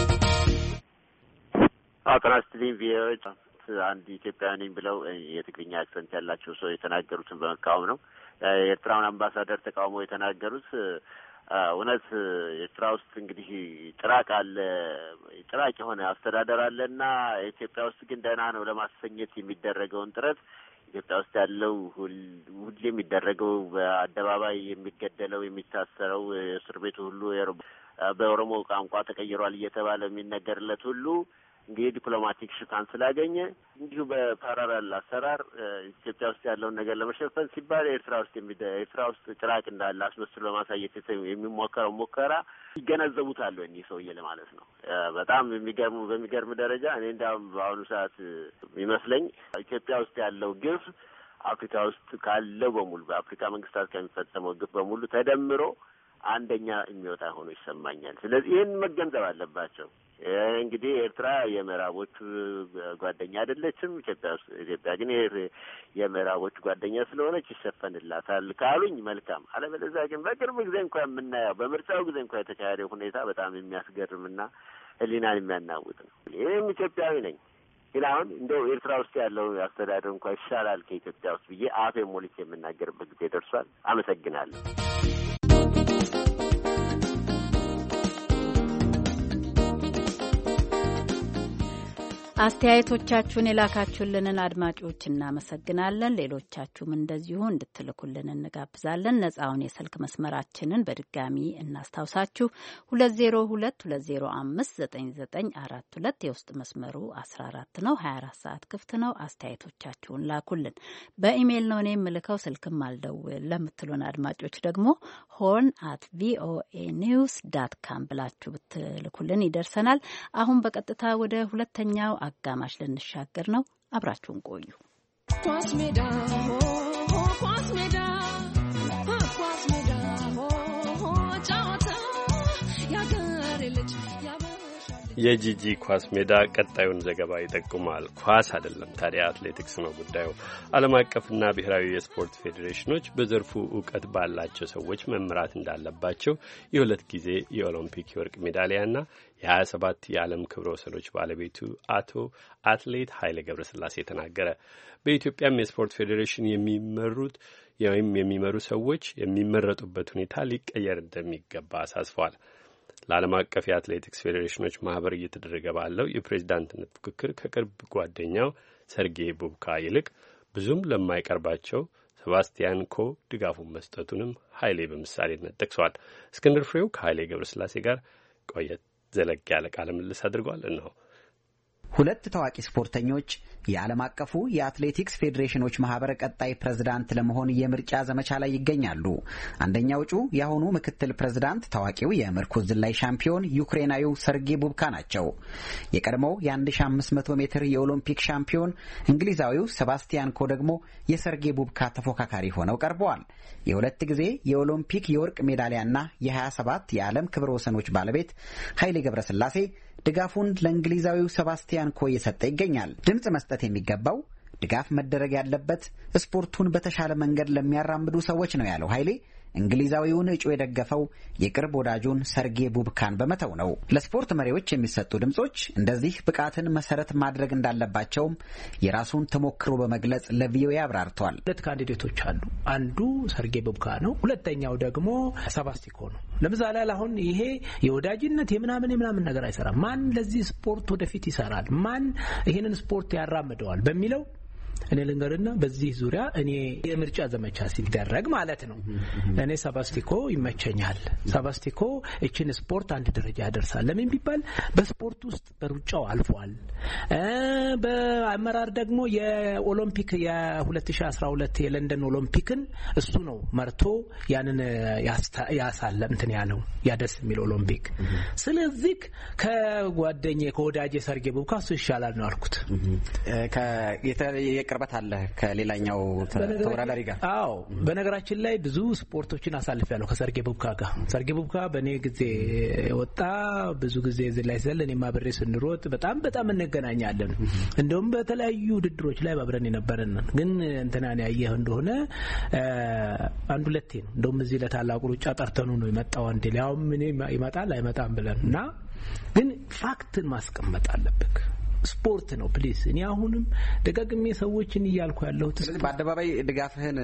አጥራስትልኝ ቪኦኤ አንድ ኢትዮጵያዊ ነኝ ብለው የትግርኛ አክሰንት ያላቸው ሰው የተናገሩትን በመቃወም ነው። የኤርትራውን አምባሳደር ተቃውሞ የተናገሩት እውነት ኤርትራ ውስጥ እንግዲህ ጭራቅ አለ፣ ጭራቅ የሆነ አስተዳደር አለና ኢትዮጵያ ውስጥ ግን ደህና ነው ለማሰኘት የሚደረገውን ጥረት ኢትዮጵያ ውስጥ ያለው ሁሌ የሚደረገው በአደባባይ የሚገደለው የሚታሰረው እስር ቤቱ ሁሉ በኦሮሞ ቋንቋ ተቀይሯል እየተባለ የሚነገርለት ሁሉ እንግዲህ ዲፕሎማቲክ ሽፋን ስላገኘ እንዲሁ በፓራላል አሰራር ኢትዮጵያ ውስጥ ያለውን ነገር ለመሸፈን ሲባል ኤርትራ ውስጥ ጭራቅ እንዳለ አስመስሎ ለማሳየት የሚሞከረው ሙከራ ይገነዘቡታል እኚህ ሰውዬ ለማለት ነው። በጣም በሚገርም ደረጃ እኔ እንዳውም በአሁኑ ሰዓት የሚመስለኝ ኢትዮጵያ ውስጥ ያለው ግፍ አፍሪካ ውስጥ ካለው በሙሉ በአፍሪካ መንግስታት ከሚፈጸመው ግፍ በሙሉ ተደምሮ አንደኛ የሚወጣ ሆኖ ይሰማኛል። ስለዚህ ይህን መገንዘብ አለባቸው። እንግዲህ ኤርትራ የምዕራቦቹ ጓደኛ አይደለችም። ኢትዮጵያ ግን የምዕራቦቹ ጓደኛ ስለሆነች ይሸፈንላታል ካሉኝ መልካም። አለበለዚያ ግን በቅርብ ጊዜ እንኳን የምናየው በምርጫው ጊዜ እንኳን የተካሄደው ሁኔታ በጣም የሚያስገርምና ሕሊናን የሚያናውጥ ነው። ይህም ኢትዮጵያዊ ነኝ ግን አሁን እንደው ኤርትራ ውስጥ ያለው አስተዳደር እንኳን ይሻላል ከኢትዮጵያ ውስጥ ብዬ አፌን ሞልቼ የምናገርበት ጊዜ ደርሷል። አመሰግናለሁ። አስተያየቶቻችሁን የላካችሁልንን አድማጮች እናመሰግናለን። ሌሎቻችሁም እንደዚሁ እንድትልኩልን እንጋብዛለን። ነጻውን የስልክ መስመራችንን በድጋሚ እናስታውሳችሁ 2022059942 የውስጥ መስመሩ 14 ነው። 24 ሰዓት ክፍት ነው። አስተያየቶቻችሁን ላኩልን። በኢሜይል ነው እኔ የምልከው ስልክም አልደውል ለምትሉን አድማጮች ደግሞ horn@voanews.com ብላችሁ ብትልኩልን ይደርሰናል። አሁን በቀጥታ ወደ ሁለተኛው አጋማሽ ልንሻገር ነው። አብራችሁን ቆዩ። ኳስ ሜዳ ኳስ ሜዳ ኳስ ሜዳ ጫወታ ያገሬ ልጅ የጂጂ ኳስ ሜዳ ቀጣዩን ዘገባ ይጠቁማል። ኳስ አይደለም ታዲያ አትሌቲክስ ነው ጉዳዩ። ዓለም አቀፍና ብሔራዊ የስፖርት ፌዴሬሽኖች በዘርፉ እውቀት ባላቸው ሰዎች መምራት እንዳለባቸው የሁለት ጊዜ የኦሎምፒክ የወርቅ ሜዳሊያና የ27 የዓለም ክብረ ወሰኖች ባለቤቱ አትሌት ኃይሌ ገብረስላሴ ተናገረ። በኢትዮጵያም የስፖርት ፌዴሬሽን የሚመሩ ሰዎች የሚመረጡበት ሁኔታ ሊቀየር እንደሚገባ አሳስፏል። ለዓለም አቀፍ የአትሌቲክስ ፌዴሬሽኖች ማህበር እየተደረገ ባለው የፕሬዝዳንትነት ፉክክር ከቅርብ ጓደኛው ሰርጌይ ቡብካ ይልቅ ብዙም ለማይቀርባቸው ሴባስቲያን ኮ ድጋፉን መስጠቱንም ኃይሌ በምሳሌነት ጠቅሷል። እስክንድር ፍሬው ከኃይሌ ገብረስላሴ ጋር ቆየት ዘለግ ያለ ቃለ ምልልስ አድርጓል። እነሆ። ሁለት ታዋቂ ስፖርተኞች የዓለም አቀፉ የአትሌቲክስ ፌዴሬሽኖች ማህበር ቀጣይ ፕሬዝዳንት ለመሆን የምርጫ ዘመቻ ላይ ይገኛሉ። አንደኛው እጩ የአሁኑ ምክትል ፕሬዝዳንት ታዋቂው የምርኩዝ ዝላይ ሻምፒዮን ዩክሬናዊው ሰርጌይ ቡብካ ናቸው። የቀድሞው የ1500 ሜትር የኦሎምፒክ ሻምፒዮን እንግሊዛዊው ሴባስቲያን ኮ ደግሞ የሰርጌይ ቡብካ ተፎካካሪ ሆነው ቀርበዋል። የሁለት ጊዜ የኦሎምፒክ የወርቅ ሜዳሊያና የ27 የዓለም ክብረ ወሰኖች ባለቤት ኃይሌ ገብረስላሴ ድጋፉን ለእንግሊዛዊው ሴባስቲያን ኮ እየሰጠ ይገኛል። ድምጽ መስጠት የሚገባው ድጋፍ መደረግ ያለበት ስፖርቱን በተሻለ መንገድ ለሚያራምዱ ሰዎች ነው ያለው ኃይሌ እንግሊዛዊውን እጩ የደገፈው የቅርብ ወዳጁን ሰርጌይ ቡብካን በመተው ነው። ለስፖርት መሪዎች የሚሰጡ ድምጾች እንደዚህ ብቃትን መሰረት ማድረግ እንዳለባቸውም የራሱን ተሞክሮ በመግለጽ ለቪኦኤ አብራርቷል። ሁለት ካንዲዴቶች አሉ። አንዱ ሰርጌይ ቡብካ ነው። ሁለተኛው ደግሞ ሴባስቲያን ኮ ነው። ለምሳሌ አሁን ይሄ የወዳጅነት የምናምን ነገር አይሰራም። ማን ለዚህ ስፖርት ወደፊት ይሰራል፣ ማን ይሄንን ስፖርት ያራምደዋል በሚለው እኔ ልንገርና በዚህ ዙሪያ እኔ የምርጫ ዘመቻ ሲደረግ ማለት ነው እኔ ሳባስቲኮ ይመቸኛል። ሳባስቲኮ እቺን ስፖርት አንድ ደረጃ ያደርሳል። ለምን ቢባል በስፖርት ውስጥ በሩጫው አልፏል። በአመራር ደግሞ የኦሎምፒክ የ2012 የለንደን ኦሎምፒክን እሱ ነው መርቶ ያንን ያሳለም እንትን ያለው ያደስ የሚል ኦሎምፒክ። ስለዚህ ከወዳጄ ሰርጌ ቡብካ እሱ ይሻላል ነው አልኩት። የቅርበት አለ ከሌላኛው ተወዳዳሪ ጋር። አዎ በነገራችን ላይ ብዙ ስፖርቶችን አሳልፌያለሁ ከሰርጌ ቡብካ ጋር። ሰርጌ ቡብካ በእኔ ጊዜ ወጣ ብዙ ጊዜ እዚህ ላይ ዘለን እኔ ማብሬ ስንሮጥ በጣም እንገናኛለን። እንደውም በተለያዩ ውድድሮች ላይ አብረን የነበረን ግን እንትናን ያየህ እንደሆነ አንድ ሁለቴ ነው እንደውም እዚህ ለታላቁ ሩጫ ጠርተኑ ነው የመጣው አንዴ ያውም እኔ ይመጣል አይመጣም ብለንና ግን ፋክትን ማስቀመጥ አለበት። ስፖርት ነው ፕሊስ። እኔ አሁንም ደጋግሜ ሰዎችን እያልኩ ያለሁት በአደባባይ ድጋፍህን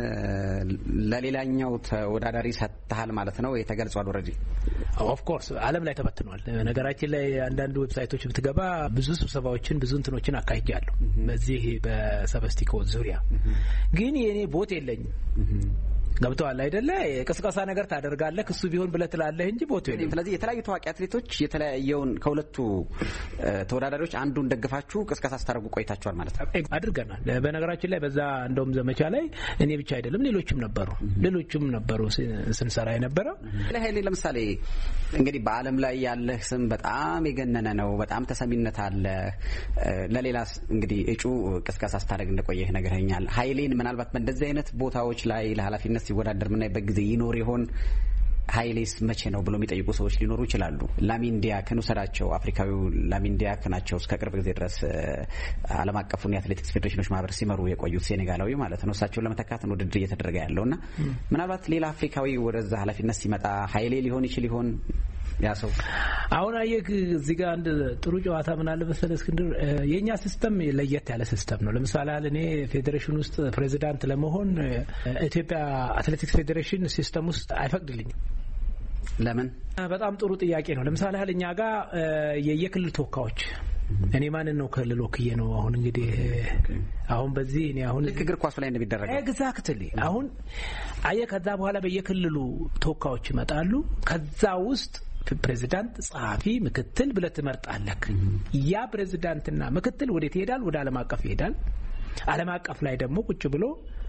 ለሌላኛው ተወዳዳሪ ሰጥተሃል ማለት ነው። የተገልጿል ኦልሬዲ ኦፍ ኮርስ ዓለም ላይ ተበትኗል። ነገራችን ላይ አንዳንድ ዌብሳይቶች ብትገባ ብዙ ስብሰባዎችን ብዙ እንትኖችን አካሂጃለሁ በዚህ በሳባስቲኮ ዙሪያ ግን የኔ ቦት የለኝም። ገብቷል አይደለ? ቅስቀሳ ነገር ታደርጋለህ እሱ ቢሆን ብለህ ትላለህ እንጂ ቦቱ የለም። ስለዚህ የተለያዩ ታዋቂ አትሌቶች የተለያየውን ከሁለቱ ተወዳዳሪዎች አንዱን ደግፋችሁ ቅስቀሳ ስታደርጉ ቆይታችኋል ማለት ነው? አድርገናል። በነገራችን ላይ በዛ እንደውም ዘመቻ ላይ እኔ ብቻ አይደለም ሌሎችም ነበሩ ስንሰራ የነበረው። ለኃይሌ ለምሳሌ እንግዲህ በዓለም ላይ ያለህ ስም በጣም የገነነ ነው። በጣም ተሰሚነት አለ። ለሌላስ እንግዲህ እጩ ቅስቀሳ ስታደርግ እንደቆየህ ነገርኛል። ኃይሌን ምናልባት በእንደዚህ አይነት ቦታዎች ላይ ለኃላፊነት ሲወዳደር ምናይበት ጊዜ ይኖር ይሆን? ኃይሌስ መቼ ነው ብሎ የሚጠይቁ ሰዎች ሊኖሩ ይችላሉ። ላሚን ዲያክን ውሰዳቸው። አፍሪካዊው ላሚን ዲያክ ናቸው እስከ ቅርብ ጊዜ ድረስ ዓለም አቀፉን የአትሌቲክስ ፌዴሬሽኖች ማህበር ሲመሩ የቆዩት ሴኔጋላዊ ማለት ነው። እሳቸውን ለመተካት ነው ውድድር እየተደረገ ያለውና ምናልባት ሌላ አፍሪካዊ ወደዛ ኃላፊነት ሲመጣ ኃይሌ ሊሆን ይችል ይሆን? ያሰው አሁን አየህ እዚህ ጋር አንድ ጥሩ ጨዋታ ምን አለ መሰለህ እስክንድር፣ የኛ ሲስተም ለየት ያለ ሲስተም ነው። ለምሳሌ እኔ ፌዴሬሽን ውስጥ ፕሬዚዳንት ለመሆን ኢትዮጵያ አትሌቲክስ ፌዴሬሽን ሲስተም ውስጥ አይፈቅድልኝም። ለምን? በጣም ጥሩ ጥያቄ ነው። ለምሳሌ እኛ ጋር የየክልል ተወካዮች እኔ ማንን ነው ክልል ወክዬ ነው አሁን እንግዲህ አሁን በዚህ እኔ አሁን ልክ እግር ኳስ ላይ እንደሚደረገው ኤግዛክትሊ አሁን አየህ ከዛ በኋላ በየክልሉ ተወካዮች ይመጣሉ። ከዛ ውስጥ ፕሬዚዳንት፣ ጸሐፊ፣ ምክትል ብለህ ትመርጣለህ። ያ ፕሬዚዳንትና ምክትል ወዴት ይሄዳል? ወደ ዓለም አቀፍ ይሄዳል። ዓለም አቀፍ ላይ ደግሞ ቁጭ ብሎ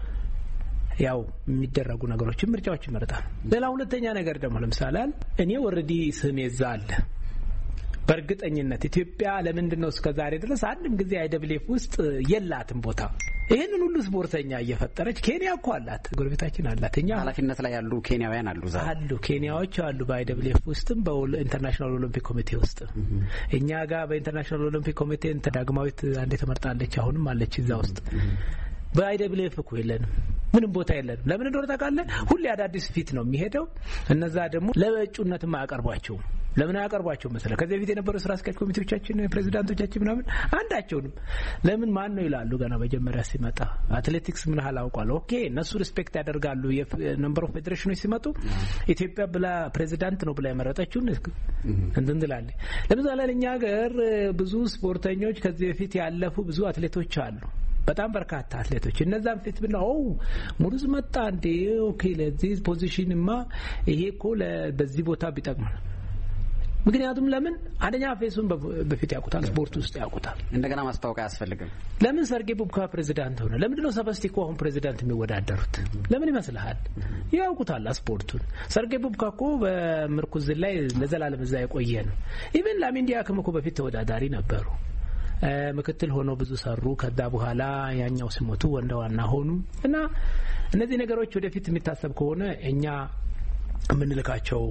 ያው የሚደረጉ ነገሮችን ምርጫዎች ይመርጣል። ሌላ ሁለተኛ ነገር ደግሞ ለምሳሌ እኔ ኦልሬዲ ስሜ እዛ አለ። በእርግጠኝነት ኢትዮጵያ ለምንድን ነው እስከዛሬ ድረስ አንድም ጊዜ አይደብሌፍ ውስጥ የላትም ቦታ? ይሄንን ሁሉ ስፖርተኛ እየፈጠረች ኬንያ እኮ አላት፣ ጎረቤታችን አላት። እኛ ኃላፊነት ላይ ያሉ ኬንያውያን አሉ፣ ኬንያዎች አሉ በአይደብሌፍ ውስጥም በኢንተርናሽናል ኦሎምፒክ ኮሚቴ ውስጥ። እኛ ጋር በኢንተርናሽናል ኦሎምፒክ ኮሚቴ ዳግማዊት አንዴ ተመርጣለች፣ አሁንም አለች እዛ ውስጥ። በአይደብሌፍ እኮ የለንም፣ ምንም ቦታ የለንም። ለምን እንደሆነ ታውቃለህ? ሁሌ አዳዲስ ፊት ነው የሚሄደው። እነዛ ደግሞ ለእጩነትም አያቀርቧቸውም። ለምን አያቀርቧቸው መሰለህ? ከዚህ በፊት የነበሩ ስራ አስኪያጅ ኮሚቴዎቻችን ፕሬዚዳንቶቻችን ምናምን አንዳቸውንም ለምን ማን ነው ይላሉ። ገና መጀመሪያ ሲመጣ አትሌቲክስ ምን ያህል አውቋል። ኦኬ እነሱ ሪስፔክት ያደርጋሉ። የነምበር ኦፍ ፌዴሬሽኖች ሲመጡ ኢትዮጵያ ብላ ፕሬዚዳንት ነው ብላ የመረጠችውን እንትን ትላለች። ለምሳሌ እኛ ሀገር ብዙ ስፖርተኞች ከዚህ በፊት ያለፉ ብዙ አትሌቶች አሉ፣ በጣም በርካታ አትሌቶች። እነዛን ፊት ብናው ሙሩዝ መጣ እንዴ ኦኬ ለዚህ ፖዚሽንማ ይሄ እኮ በዚህ ቦታ ቢጠቅም። ምክንያቱም ለምን አንደኛ ፌሱን በፊት ያውቁታል፣ ስፖርት ውስጥ ያውቁታል። እንደገና ማስታወቂያ አያስፈልግም። ለምን ሰርጌ ቡብካ ፕሬዚዳንት ሆነ? ለምንድን ነው ሳባስቲኮ አሁን ፕሬዚዳንት የሚወዳደሩት? ለምን ይመስልሃል? ያውቁታል ስፖርቱን። ሰርጌ ቡብካ እኮ በምርኩዝ ላይ ለዘላለም እዛ የቆየ ነው። ኢቭን ላሚን ዲያክም እኮ በፊት ተወዳዳሪ ነበሩ። ምክትል ሆኖ ብዙ ሰሩ። ከዛ በኋላ ያኛው ሲሞቱ ወንደ ዋና ሆኑ እና እነዚህ ነገሮች ወደፊት የሚታሰብ ከሆነ እኛ የምንልካቸው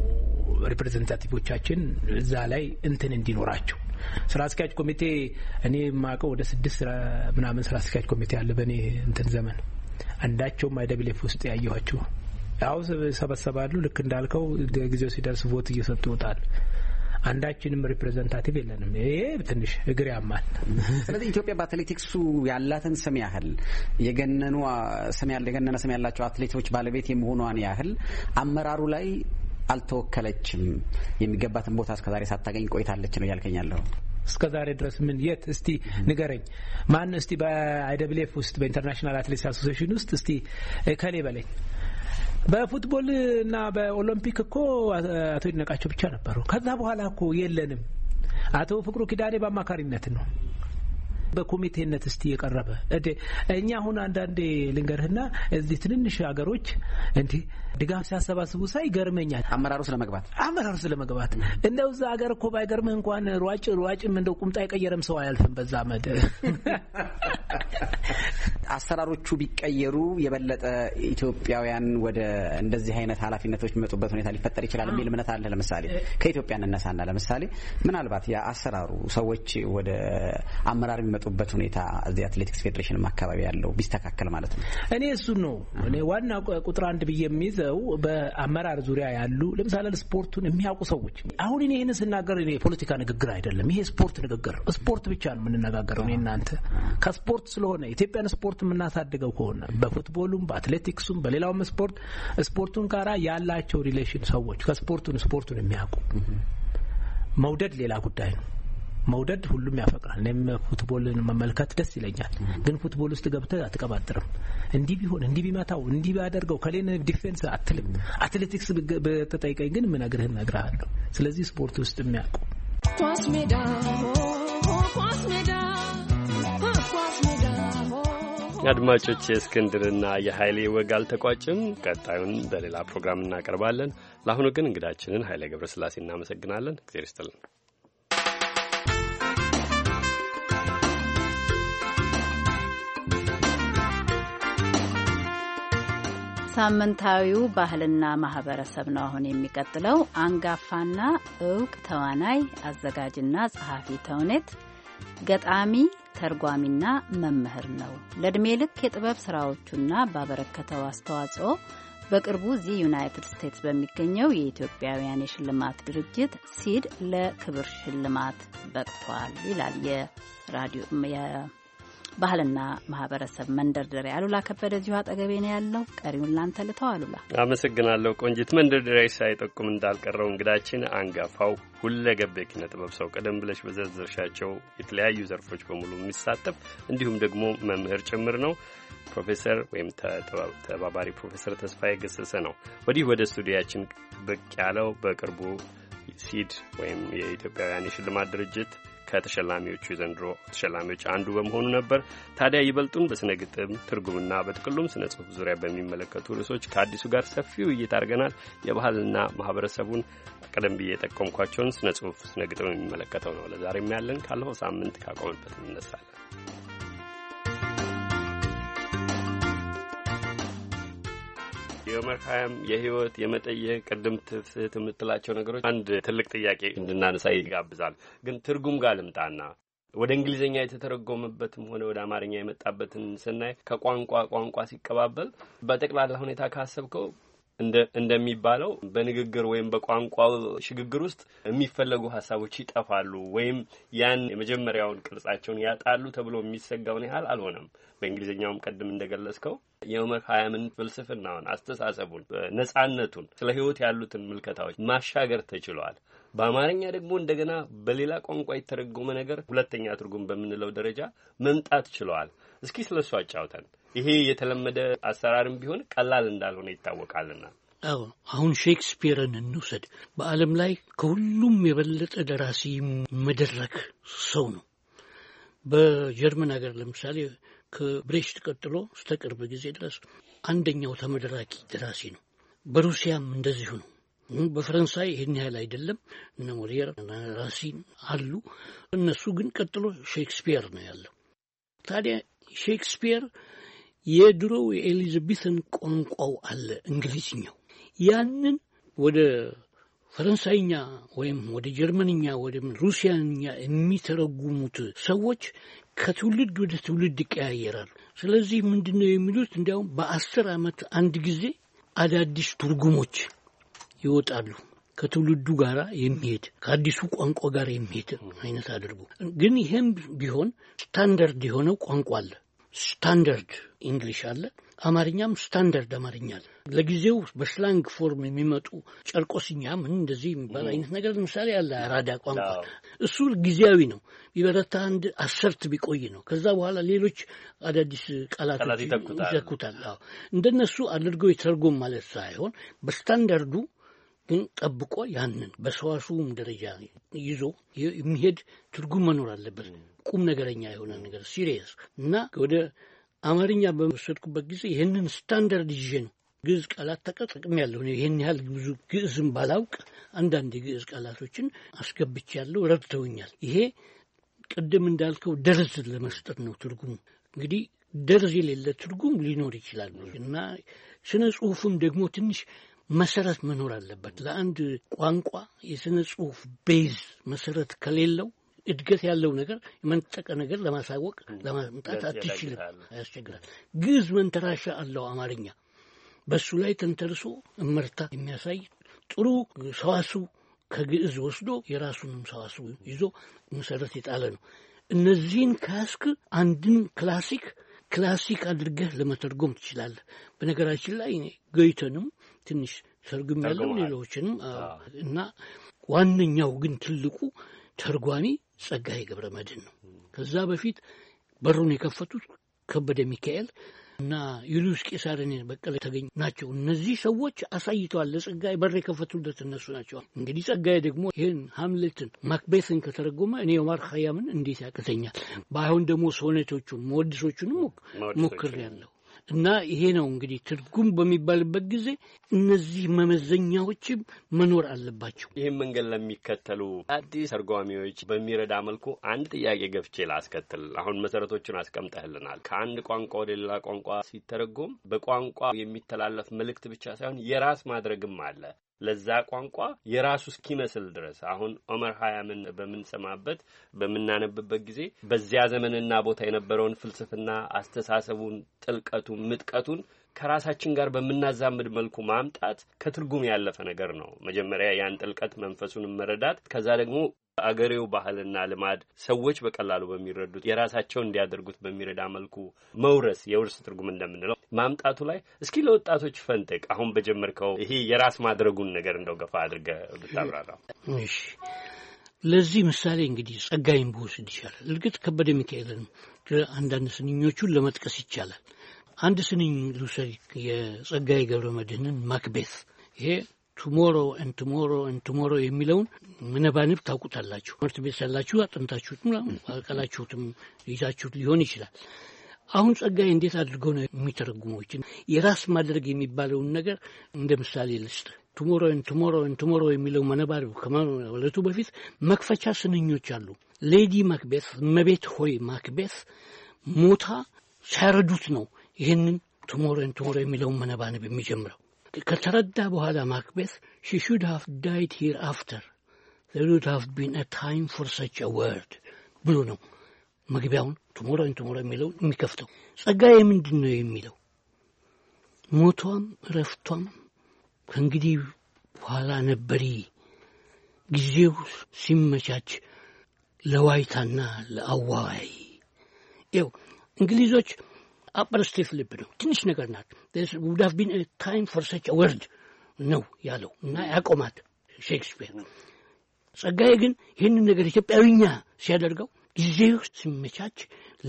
ሪፕሬዘንታቲቮቻችን እዛ ላይ እንትን እንዲኖራቸው ስራ አስኪያጅ ኮሚቴ እኔ የማውቀው ወደ 6 ምናምን ስራ አስኪያጅ ኮሚቴ አለ በእኔ እንትን ዘመን። አንዳቸውም አይደብሌፍ ውስጥ ያየኋቸው ያው ሰበሰባሉ። ልክ እንዳልከው ጊዜው ሲደርስ ቮት እየሰጡ ይወጣል። አንዳችንም ሪፕሬዘንታቲቭ የለንም። ይሄ ትንሽ እግር ያማል። ስለዚህ ኢትዮጵያ በአትሌቲክሱ ያላትን ስም ያህል የገነነ ስም ያላቸው አትሌቶች ባለቤት የመሆኗን ያህል አመራሩ ላይ አልተወከለችም፣ የሚገባትን ቦታ እስከዛሬ ሳታገኝ ቆይታለች ነው ያልከኛለሁ። እስከዛሬ ድረስ ምን የት እስቲ ንገረኝ ማን እስቲ በአይደብሊኤፍ ውስጥ በኢንተርናሽናል አትሌቲክስ አሶሲዬሽን ውስጥ እስቲ ከሌ በለኝ በፉትቦል እና በኦሎምፒክ እኮ አቶ ይድነቃቸው ብቻ ነበሩ ከዛ በኋላ እኮ የለንም አቶ ፍቅሩ ኪዳኔ በአማካሪነት ነው በኮሚቴነት እስቲ የቀረበ እኛ አሁን አንዳንዴ ልንገርህና እዚህ ትንንሽ ሀገሮች እንዴ ድጋፍ ሲያሰባስቡ ሳይ ገርመኛል አመራሩ ስለመግባት እንደው እዛ ሀገር እኮ ባይገርምህ እንኳን ሯጭም እንደው ቁምጣ የቀየረም ሰው አያልፍም በዛ አመድ አሰራሮቹ ቢቀየሩ የበለጠ ኢትዮጵያውያን ወደ እንደዚህ አይነት ኃላፊነቶች የሚመጡበት ሁኔታ ሊፈጠር ይችላል የሚል እምነት አለ ለምሳሌ ከኢትዮጵያ እንነሳና ለምሳሌ ምናልባት ያ አሰራሩ ሰዎች ወደ አመራር የሚመጡበት ሁኔታ እዚህ አትሌቲክስ ፌዴሬሽን አካባቢ ያለው ቢስተካከል ማለት ነው እኔ እሱ ነው እኔ ዋና ቁጥር 1 ብዬ የሚይዘው በአመራር ዙሪያ ያሉ ለምሳሌ ስፖርቱን የሚያውቁ ሰዎች አሁን እኔ ይሄን ስናገር እኔ ፖለቲካ ንግግር አይደለም ይሄ ስፖርት ንግግር ስፖርት ብቻ ነው የምንነጋገረው እኔ እናንተ ከስፖርት ስለሆነ ኢትዮጵያን ስፖርት የምናሳድገው ከሆነ በፉትቦሉም በአትሌቲክሱም በሌላውም ስፖርቱን ጋራ ያላቸው ሪሌሽን ሰዎች ስፖርቱን የሚያውቁ መውደድ ሌላ ጉዳይ ነው መውደድ ሁሉም ያፈቅራል እኔም ፉትቦልን መመልከት ደስ ይለኛል ግን ፉትቦል ውስጥ ገብተህ አትቀባጥርም እንዲህ ቢሆን እንዲህ ቢመታው እንዲህ ቢያደርገው ከሌን ዲፌንስ አትልም አትሌቲክስ በተጠይቀኝ ግን ምን ነግርሃለሁ ስለዚህ ስፖርት ውስጥ የሚያውቁ ኳስ ሜዳ አድማጮች የእስክንድርና የኃይሌ ወግ አልተቋጭም ቀጣዩን በሌላ ፕሮግራም እናቀርባለን ለአሁኑ ግን እንግዳችንን ኃይሌ ገብረስላሴ እናመሰግናለን እግዚአብሔር ይስጥልን ሳምንታዊው ባህልና ማህበረሰብ ነው አሁን የሚቀጥለው አንጋፋና እውቅ ተዋናይ አዘጋጅና ጸሐፊ ተውኔት ገጣሚ ተርጓሚና መምህር ነው ለእድሜ ልክ የጥበብ ስራዎቹና ባበረከተው አስተዋጽኦ በቅርቡ እዚህ ዩናይትድ ስቴትስ በሚገኘው የኢትዮጵያውያን የሽልማት ድርጅት ሲድ ለክብር ሽልማት በቅቷል ይላል የራዲዮ ባህልና ማህበረሰብ መንደርደሪያ አሉላ ከበደ እዚሁ አጠገቤ ነው ያለው ቀሪውን ላንተ ልተው አሉላ አመሰግናለሁ ቆንጂት መንደርደሪያ ሳይጠቁም እንዳልቀረው እንግዳችን አንጋፋው ሁለገብ የኪነ ጥበብ ሰው ቀደም ብለሽ በዘርዘርሻቸው የተለያዩ ዘርፎች በሙሉ የሚሳተፍ እንዲሁም ደግሞ መምህር ጭምር ነው ፕሮፌሰር ወይም ተባባሪ ፕሮፌሰር ተስፋዬ ገሰሰ ነው ወዲህ ወደ ስቱዲያችን ብቅ ያለው በቅርቡ ሲድ ወይም የኢትዮጵያውያን የሽልማት ድርጅት ከተሸላሚዎቹ ዘንድሮ ተሸላሚዎች አንዱ በመሆኑ ነበር ታዲያ ይበልጡን በስነ ግጥም ትርጉምና በጥቅሉም ስነ ጽሁፍ ዙሪያ በሚመለከቱ ርዕሶች ከአዲሱ ጋር ሰፊ ውይይት አድርገናል የባህልና ማህበረሰቡን ቀደም ብዬ የጠቆምኳቸውን ስነ ጽሁፍ ስነ ግጥም የሚመለከተው ነው ለዛሬም ያለን ካለፈው ሳምንት ካቆምንበት እንነሳለን የዑመር ኸያም የህይወት የመጠየቅ ቅድም ትፍስህት የምትላቸው ነገሮች አንድ ትልቅ ጥያቄ እንድናነሳ ይጋብዛል ግን ትርጉም ጋር ልምጣና ወደ እንግሊዝኛ የተተረጎመበትም ሆነ ወደ አማርኛ የመጣበትን ስናይ ከቋንቋ ሲቀባበል በጠቅላላ ሁኔታ ካሰብከው እንደሚባለው በንግግር ወይም በቋንቋው ሽግግር ውስጥ የሚፈለጉ ሐሳቦች ይጠፋሉ ወይም ያን የመጀመሪያውን ቅርጻቸውን ያጣሉ ተብሎ የሚሰጋውን ያህል አልሆነም በእንግሊዝኛውም ቀደም እንደገለጽከው የዑመር ኸያምን ፍልስፍናውን አስተሳሰቡን ነጻነቱን ስለ ህይወት ያሉትን ምልከታዎች ማሻገር ተችሏል በአማርኛ ደግሞ እንደገና በሌላ ቋንቋ የተረጎመ ነገር ሁለተኛ ትርጉም በምንለው ደረጃ መምጣት ችሏል እስኪ ስለሱ አጫውተን ይሄ የተለመደ አሰራርም ቢሆን ቀላል እንዳልሆነ ይታወቃልና አዎ አሁን ሼክስፒርን እንውሰድ በአለም ላይ ከሁሉም የበለጠ ደራሲ መድረክ ሰው ነው በጀርመን ሀገር ለምሳሌ ከብሬሽት ቀጥሎ እስከ ቅርብ ጊዜ ድረስ አንደኛው ተመደራቂ ደራሲ ነው በሩሲያም እንደዚሁ ነው በፈረንሳይ ይሄን ያህል አይደለም እነ ሞሊየር ራሲን አሉ እነሱ ግን ቀጥሎ ሼክስፒር ነው ያለው ታዲያ ሼክስፒር የድሮው የኤሊዛቤትን ቋንቋው አለ እንግሊዝኛው ያንን ወደ ፈረንሳይኛ ወይም ወደ ጀርመንኛ ወደ ሩሲያኛ የሚተረጉሙት ሰዎች ከትውልድ ወደ ትውልድ ይቀያየራሉ ስለዚህ ምንድነው የሚሉት እንዲያውም በ10 ዓመት አንድ ጊዜ አዳዲስ ትርጉሞች ይወጣሉ ከትውልዱ ጋር የሚሄድ ከአዲሱ ቋንቋ ጋር የሚሄድ አይነት አድርጉ ግን ይሄም ቢሆን ስታንዳርድ የሆነው ቋንቋ አለ ስታንዳርድ እንግሊሽ አለ፣ አማርኛም ስታንዳርድ አማርኛ አለ። ለጊዜው በስላንግ ፎርም የሚመጡ ጨርቆስኛ ምን እንደዚህ የሚባል አይነት ነገር ለምሳሌ አለ አራዳ ቋንቋ። እሱ ጊዜያዊ ነው። ቢበረታ አንድ አሰርት ቢቆይ ነው። ከዛ በኋላ ሌሎች አዳዲስ ቃላቶች ይተኩታል። እንደነሱ አድርገው የተርጎም ማለት ሳይሆን በስታንዳርዱ ግን ጠብቆ ያንን በሰዋሱም ደረጃ ይዞ የሚሄድ ትርጉም መኖር አለበት። ቁም ነገረኛ የሆነ ነገር ሲሪየስ እና ወደ አማርኛ በወሰድኩበት ጊዜ ይህንን ስታንዳርድ ይዤ ነው ግዕዝ ቃላት ተጠቅሜያለሁ። ይህን ያህል ብዙ ግዕዝም ባላውቅ አንዳንድ የግዕዝ ቃላቶችን አስገብቻለሁ፣ ረድተውኛል። ይሄ ቅድም እንዳልከው ደርዝ ለመስጠት ነው ትርጉሙ። እንግዲህ ደርዝ የሌለ ትርጉም ሊኖር ይችላል እና ስነ ጽሁፍም ደግሞ ትንሽ መሰረት መኖር አለበት። ለአንድ ቋንቋ የስነ ጽሁፍ ቤዝ መሰረት ከሌለው እድገት ያለው ነገር የመንጠቀ ነገር ለማሳወቅ ለማምጣት አትችልም፣ ያስቸግራል። ግዕዝ መንተራሻ አለው አማርኛ። በሱ ላይ ተንተርሶ እመርታ የሚያሳይ ጥሩ ሰዋስው ከግዕዝ ወስዶ የራሱንም ሰዋስው ይዞ መሰረት የጣለ ነው። እነዚህን ካስክ አንድን ክላሲክ አድርገህ ለመተርጎም ትችላለህ። በነገራችን ላይ ገይተንም ትንሽ ተርጉም ያለው ሌሎችንም እና ዋነኛው ግን ትልቁ ተርጓሚ ጸጋዬ ገብረ መድኅን ነው። ከዛ በፊት በሩን የከፈቱት ከበደ ሚካኤል እና ዩልዩስ ቄሳርን በቀለ ተገኙ ናቸው። እነዚህ ሰዎች አሳይተዋል። ለጸጋዬ በር የከፈቱለት እነሱ ናቸው። እንግዲህ ጸጋዬ ደግሞ ይህን ሃምሌትን ማክቤትን ከተረጎመ እኔ ኦማር ኸያምን እንዴት ያቅተኛል? ባይሆን ደግሞ ሶኔቶቹን መወድሶቹንም ሞክሬያለሁ። እና ይሄ ነው እንግዲህ ትርጉም በሚባልበት ጊዜ እነዚህ መመዘኛዎችም መኖር አለባቸው። ይህም መንገድ ለሚከተሉ አዲስ ተርጓሚዎች በሚረዳ መልኩ አንድ ጥያቄ ገፍቼ ላስከትል። አሁን መሰረቶችን አስቀምጠህልናል። ከአንድ ቋንቋ ወደ ሌላ ቋንቋ ሲተረጎም በቋንቋ የሚተላለፍ መልእክት ብቻ ሳይሆን የራስ ማድረግም አለ። ለዛ ቋንቋ የራሱ እስኪመስል ድረስ አሁን ኦመር ኸያምን በምንሰማበት በምናነብበት ጊዜ በዚያ ዘመንና ቦታ የነበረውን ፍልስፍና፣ አስተሳሰቡን፣ ጥልቀቱን፣ ምጥቀቱን ከራሳችን ጋር በምናዛምድ መልኩ ማምጣት ከትርጉም ያለፈ ነገር ነው። መጀመሪያ ያን ጥልቀት መንፈሱን መረዳት፣ ከዛ ደግሞ አገሬው ባህልና ልማድ ሰዎች በቀላሉ በሚረዱት የራሳቸው እንዲያደርጉት በሚረዳ መልኩ መውረስ የውርስ ትርጉም እንደምንለው ማምጣቱ ላይ እስኪ ለወጣቶች ፈንጠቅ አሁን በጀመርከው ይሄ የራስ ማድረጉን ነገር እንደው ገፋ አድርገህ ብታብራራው። እሺ፣ ለዚህ ምሳሌ እንግዲህ ጸጋዬን ብወስድ ይቻላል። እርግጥ ከበደ ሚካኤልን አንዳንድ ስንኞቹን ለመጥቀስ ይቻላል። አንድ ስንኝ ልውሰድ፣ የጸጋዬ ገብረ መድኅንን ማክቤት። ይሄ ቱሞሮ ኤንድ ቱሞሮ ኤንድ ቱሞሮ የሚለውን መነባንብ ታውቁታላችሁ። ትምህርት ቤት ሳላችሁ አጥንታችሁትም አቀላችሁትም ይዛችሁት ሊሆን ይችላል። አሁን ጸጋዬ እንዴት አድርገው ነው የሚተረጉመው? የራስ ማድረግ የሚባለውን ነገር እንደ ምሳሌ ልስጥ። ቱሞሮ ኤንድ ቱሞሮ ኤንድ ቱሞሮ የሚለው መነባንብ ከማለቱ በፊት መክፈቻ ስንኞች አሉ። ሌዲ ማክቤት፣ እመቤት ሆይ ማክቤት ሞታ ሳያረዱት ነው ይህንን ቱሞሮ ኤንድ ቱሞሮ የሚለውን መነባንብ የሚጀምረው። ከተረዳ በኋላ ማክቤት she should have died hereafter there would have been a time for such a word ብሎ ነው መግቢያውን ቱሞሮ የሚለው የሚከፍተው። ጸጋዬ ምንድን ነው የሚለው? ሞቷም እረፍቷም ከእንግዲህ በኋላ ነበሪ ጊዜው ሲመቻች ለዋይታና ለአዋይ። ይኸው እንግሊዞች አፐር ስቴት ልብ ነው፣ ትንሽ ነገር ናት። there would have been a time for such a word ነው ያለው እና ያቆማት ሼክስፒር። ጸጋዬ ግን ይህንን ነገር ኢትዮጵያዊኛ ሲያደርገው ጊዜው ሲመቻች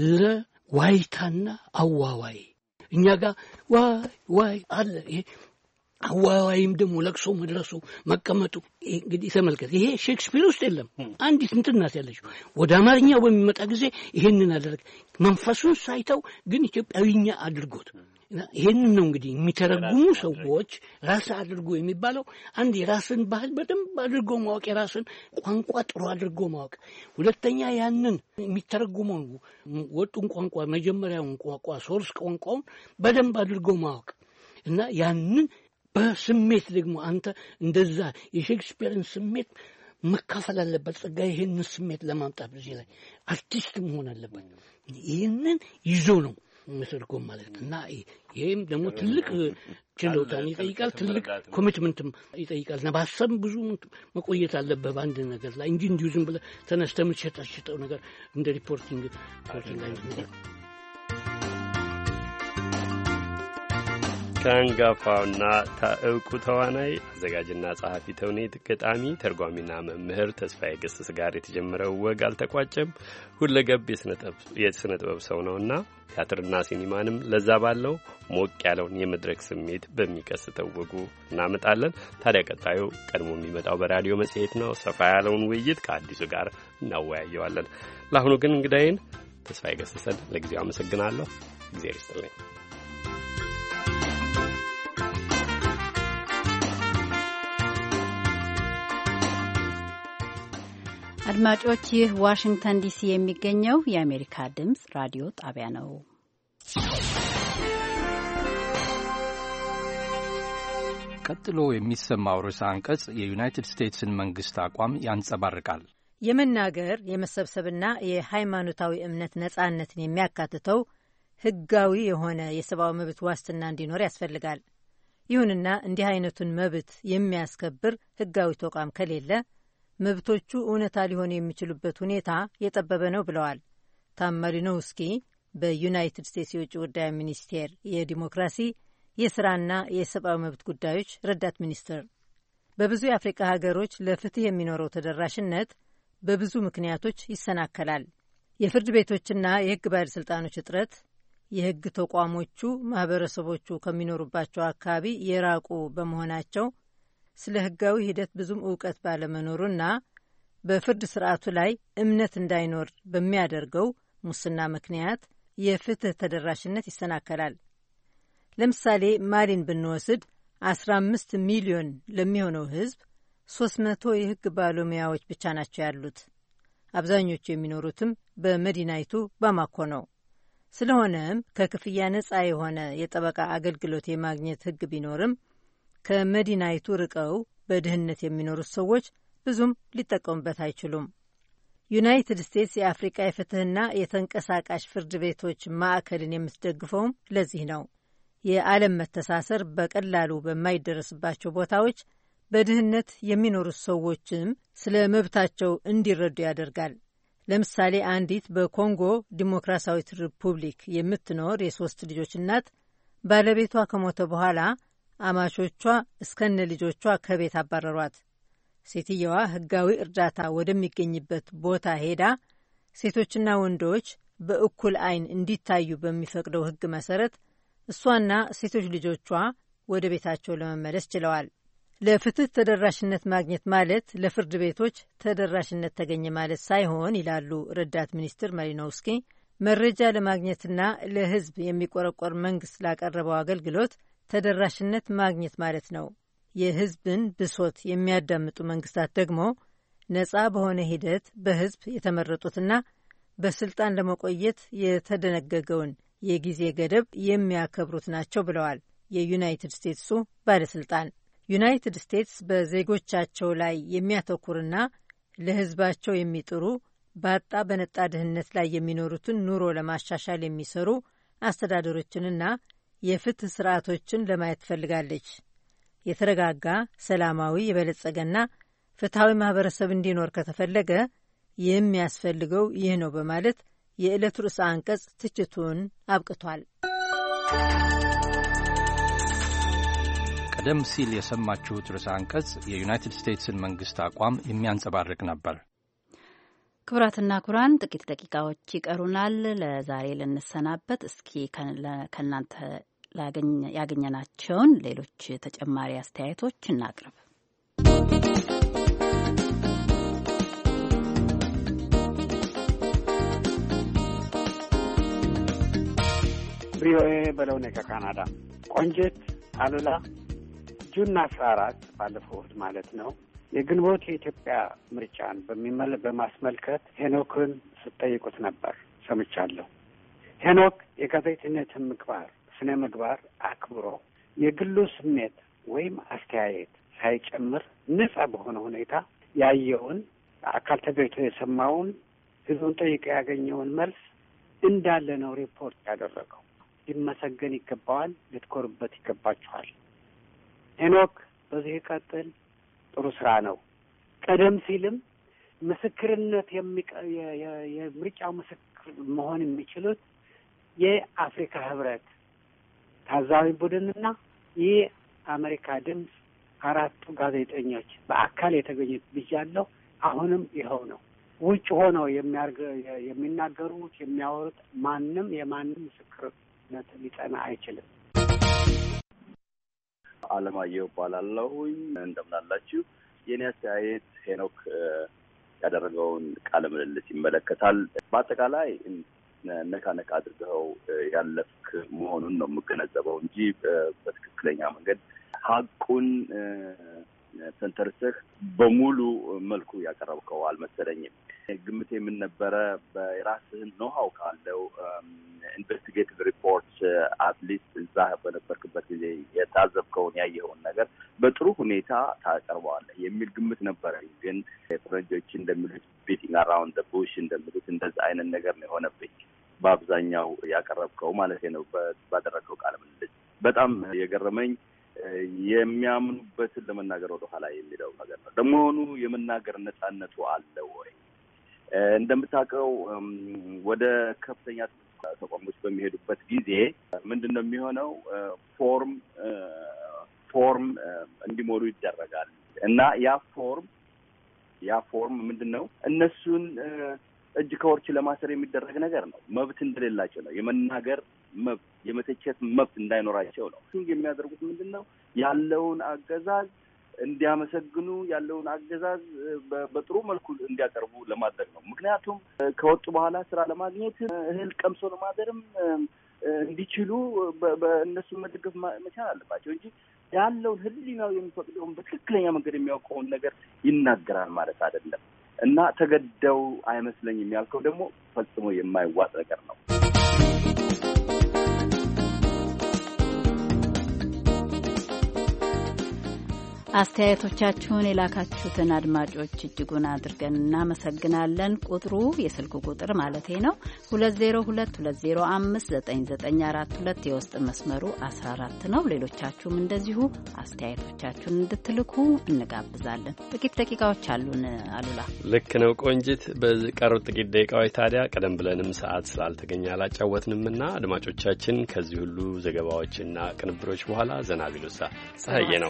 ለዋይታና አዋዋይ። እኛ ጋር ዋይ አለ። ይሄ አዋዋይም ደግሞ ለቅሶ መድረሱ መቀመጡ እንግዲህ ተመልከት። ይሄ ሼክስፒር ውስጥ የለም። አንዲት እንትን ናት ያለችው። ወደ አማርኛው በሚመጣ ጊዜ ይሄንን አደረገ። መንፈሱን ሳይተው ግን ኢትዮጵያዊኛ አድርጎት። ይሄንን ነው እንግዲህ የሚተረጉሙ ሰዎች ራስ አድርጎ የሚባለው። አንድ የራስን ባህል በደንብ አድርጎ ማወቅ፣ የራስን ቋንቋ ጥሩ አድርጎ ማወቅ። ሁለተኛ ያንን የሚተረጉመው ወጡን ቋንቋ መጀመሪያውን ቋንቋ ሶርስ ቋንቋውን በደንብ አድርጎ ማወቅ እና ያንን በስሜት ደግሞ አንተ እንደዛ የሼክስፒርን ስሜት መካፈል አለበት። ጸጋዬ ይሄንን ስሜት ለማምጣት በዚህ ላይ አርቲስት መሆን አለበት። ይሄንን ይዞ ነው መተርጎም ማለት እና ይሄም ደግሞ ትልቅ ችሎታን ይጠይቃል፣ ትልቅ ኮሚትመንትም ይጠይቃል። እና በሀሳብ ብዙ መቆየት አለበት በአንድ ነገር ላይ እንጂ እንዲሁ ዝም ብለህ ተነስተህ የምትሸጠው ነገር እንደ ሪፖርቲንግ አይነት ነገር ከአንጋፋውና እውቁ ተዋናይ አዘጋጅና ጸሐፊ ተውኔት ገጣሚ ተርጓሚና መምህር ተስፋዬ ገሰሰ ጋር የተጀመረው ወግ አልተቋጨም። ሁለገብ የስነ ጥበብ ሰው ነውና ቲያትርና ሲኒማንም ለዛ ባለው ሞቅ ያለውን የመድረክ ስሜት በሚቀስተው ወጉ እናመጣለን። ታዲያ ቀጣዩ ቀድሞ የሚመጣው በራዲዮ መጽሔት ነው። ሰፋ ያለውን ውይይት ከአዲሱ ጋር እናወያየዋለን። ለአሁኑ ግን እንግዳዬን ተስፋዬ ገሰሰን ለጊዜው አመሰግናለሁ። እግዚአብሔር ይስጥልኝ። አድማጮች፣ ይህ ዋሽንግተን ዲሲ የሚገኘው የአሜሪካ ድምፅ ራዲዮ ጣቢያ ነው። ቀጥሎ የሚሰማው ርዕሰ አንቀጽ የዩናይትድ ስቴትስን መንግስት አቋም ያንጸባርቃል። የመናገር የመሰብሰብና የሃይማኖታዊ እምነት ነጻነትን የሚያካትተው ህጋዊ የሆነ የሰብአዊ መብት ዋስትና እንዲኖር ያስፈልጋል። ይሁንና እንዲህ አይነቱን መብት የሚያስከብር ህጋዊ ተቋም ከሌለ መብቶቹ እውነታ ሊሆኑ የሚችሉበት ሁኔታ የጠበበ ነው ብለዋል ታም ማሊኖውስኪ በዩናይትድ ስቴትስ የውጭ ጉዳይ ሚኒስቴር የዲሞክራሲ የስራና የሰብአዊ መብት ጉዳዮች ረዳት ሚኒስትር። በብዙ የአፍሪካ ሀገሮች ለፍትህ የሚኖረው ተደራሽነት በብዙ ምክንያቶች ይሰናከላል። የፍርድ ቤቶችና የህግ ባለሥልጣኖች እጥረት፣ የህግ ተቋሞቹ ማህበረሰቦቹ ከሚኖሩባቸው አካባቢ የራቁ በመሆናቸው፣ ስለ ህጋዊ ሂደት ብዙም እውቀት ባለመኖሩና በፍርድ ስርዓቱ ላይ እምነት እንዳይኖር በሚያደርገው ሙስና ምክንያት የፍትህ ተደራሽነት ይሰናከላል። ለምሳሌ ማሊን ብንወስድ 15 ሚሊዮን ለሚሆነው ህዝብ 300 የህግ ባለሙያዎች ብቻ ናቸው ያሉት። አብዛኞቹ የሚኖሩትም በመዲናይቱ ባማኮ ነው። ስለሆነም ከክፍያ ነጻ የሆነ የጠበቃ አገልግሎት የማግኘት ህግ ቢኖርም ከመዲናይቱ ርቀው በድህነት የሚኖሩት ሰዎች ብዙም ሊጠቀሙበት አይችሉም። ዩናይትድ ስቴትስ የአፍሪቃ የፍትህና የተንቀሳቃሽ ፍርድ ቤቶች ማዕከልን የምትደግፈውም ለዚህ ነው። የዓለም መተሳሰር በቀላሉ በማይደረስባቸው ቦታዎች በድህነት የሚኖሩት ሰዎችም ስለ መብታቸው እንዲረዱ ያደርጋል። ለምሳሌ አንዲት በኮንጎ ዲሞክራሲያዊት ሪፑብሊክ የምትኖር የ3 ልጆች እናት ባለቤቷ ከሞተ በኋላ አማቾቿ እስከነ ልጆቿ ከቤት አባረሯት። ሴትየዋ ህጋዊ እርዳታ ወደሚገኝበት ቦታ ሄዳ ሴቶችና ወንዶች በእኩል አይን እንዲታዩ በሚፈቅደው ህግ መሰረት እሷና ሴቶች ልጆቿ ወደ ቤታቸው ለመመለስ ችለዋል። ለፍትህ ተደራሽነት ማግኘት ማለት ለፍርድ ቤቶች ተደራሽነት ተገኘ ማለት ሳይሆን ይላሉ ረዳት ሚኒስትር ማሊኖውስኪ፣ መረጃ ለማግኘትና ለህዝብ የሚቆረቆር መንግስት ላቀረበው አገልግሎት ተደራሽነት ማግኘት ማለት ነው። የህዝብን ብሶት የሚያዳምጡ መንግስታት ደግሞ ነጻ በሆነ ሂደት በህዝብ የተመረጡትና በስልጣን ለመቆየት የተደነገገውን የጊዜ ገደብ የሚያከብሩት ናቸው ብለዋል የዩናይትድ ስቴትሱ ባለስልጣን። ዩናይትድ ስቴትስ በዜጎቻቸው ላይ የሚያተኩርና ለህዝባቸው የሚጥሩ ባጣ በነጣ ድህነት ላይ የሚኖሩትን ኑሮ ለማሻሻል የሚሰሩ አስተዳደሮችንና የፍትህ ስርዓቶችን ለማየት ትፈልጋለች። የተረጋጋ፣ ሰላማዊ፣ የበለጸገና ፍትሐዊ ማህበረሰብ እንዲኖር ከተፈለገ የሚያስፈልገው ይህ ነው በማለት የዕለቱ ርዕሰ አንቀጽ ትችቱን አብቅቷል። ቀደም ሲል የሰማችሁት ርዕሰ አንቀጽ የዩናይትድ ስቴትስን መንግስት አቋም የሚያንጸባርቅ ነበር። ክቡራትና ክቡራን፣ ጥቂት ደቂቃዎች ይቀሩናል ለዛሬ ልንሰናበት። እስኪ ከእናንተ ያገኘናቸውን ሌሎች ተጨማሪ አስተያየቶች እናቅርብ። ቪኦኤ በለው ነው ከካናዳ። ቆንጅት አሉላ ጁን 14 ባለፈው እሁድ ማለት ነው የግንቦት የኢትዮጵያ ምርጫን በማስመልከት ሄኖክን ስጠይቁት ነበር፣ ሰምቻለሁ። ሄኖክ የጋዜጠኝነትን ምግባር ስነ ምግባር አክብሮ የግሉ ስሜት ወይም አስተያየት ሳይጨምር ነጻ በሆነ ሁኔታ ያየውን አካል ተገኝቶ የሰማውን ህዝቡን ጠይቆ ያገኘውን መልስ እንዳለ ነው ሪፖርት ያደረገው። ሊመሰገን ይገባዋል። ልትኮሩበት ይገባችኋል። ሄኖክ በዚህ ቀጥል። ጥሩ ስራ ነው። ቀደም ሲልም ምስክርነት የምርጫው ምስክር መሆን የሚችሉት የአፍሪካ ህብረት ታዛቢ ቡድንና ይህ አሜሪካ ድምፅ 4 ጋዜጠኞች በአካል የተገኙት ብያለሁ። አሁንም ይኸው ነው። ውጭ ሆነው የሚናገሩት የሚያወሩት ማንም የማንም ምስክርነት ሊጸና አይችልም። አለማየሁ እባላለሁኝ። እንደምናላችሁ። የኔ አስተያየት ሄኖክ ያደረገውን ቃለ ምልልስ ይመለከታል። በአጠቃላይ ነካ አድርገው ያለፍክ መሆኑን ነው የምገነዘበው እንጂ በትክክለኛ መንገድ ሀቁን ተንተርሰህ በሙሉ መልኩ ያቀረብከው አልመሰለኝም። ግምቴ ምን ነበረ? በራስህን ኖሃው ካለው ኢንቨስቲጌቲቭ ሪፖርት አትሊስት እዛ በነበርክበት ጊዜ የታዘብከውን ያየኸውን ነገር በጥሩ ሁኔታ ታቀርበዋለህ የሚል ግምት ነበረኝ። ግን ፈረንጆች እንደሚሉት ቤቲንግ አራውንድ ዘ ቡሽ እንደሚሉት እንደዛ አይነት ነገር ነው የሆነብኝ። በአብዛኛው ያቀረብከው ማለት ነው ባደረገው ቃለ ምልልስ በጣም የገረመኝ የሚያምኑበትን ለመናገር ወደ ኋላ የሚለው ነገር ነው። ለመሆኑ የመናገር ነጻነቱ አለ ወይ? እንደምታውቀው ወደ ከፍተኛ ተቋሞች በሚሄዱበት ጊዜ ምንድን ነው የሚሆነው? ፎርም እንዲሞሉ ይደረጋል እና ያ ፎርም ምንድን ነው? እነሱን እጅ ከወርች ለማሰር የሚደረግ ነገር ነው። መብት እንደሌላቸው ነው። የመናገር መብት፣ የመተቸት መብት እንዳይኖራቸው ነው። የሚያደርጉት ምንድን ነው? ያለውን አገዛዝ እንዲያመሰግኑ፣ ያለውን አገዛዝ በጥሩ መልኩ እንዲያቀርቡ ለማድረግ ነው። ምክንያቱም ከወጡ በኋላ ስራ ለማግኘት እህል ቀምሶ ለማደርም እንዲችሉ በእነሱ መደገፍ መቻል አለባቸው እንጂ ያለውን ሕሊናው የሚፈቅደውን በትክክለኛ መንገድ የሚያውቀውን ነገር ይናገራል ማለት አይደለም። እና ተገደው አይመስለኝም ያልከው ደግሞ ፈጽሞ የማይዋጥ ነገር ነው። አስተያየቶቻችሁን የላካችሁትን አድማጮች እጅጉን አድርገን እናመሰግናለን። ቁጥሩ የስልክ ቁጥር ማለቴ ነው 2022059942 የውስጥ መስመሩ 14 ነው። ሌሎቻችሁም እንደዚሁ አስተያየቶቻችሁን እንድትልኩ እንጋብዛለን። ጥቂት ደቂቃዎች አሉን። አሉላ ልክ ነው ቆንጂት። በቀሩት ጥቂት ደቂቃዎች ታዲያ ቀደም ብለንም ሰዓት ስላልተገኘ አላጫወትንምና አድማጮቻችን ከዚህ ሁሉ ዘገባዎችና ቅንብሮች በኋላ ዘና ቢሉሳ ፀሐዬ ነው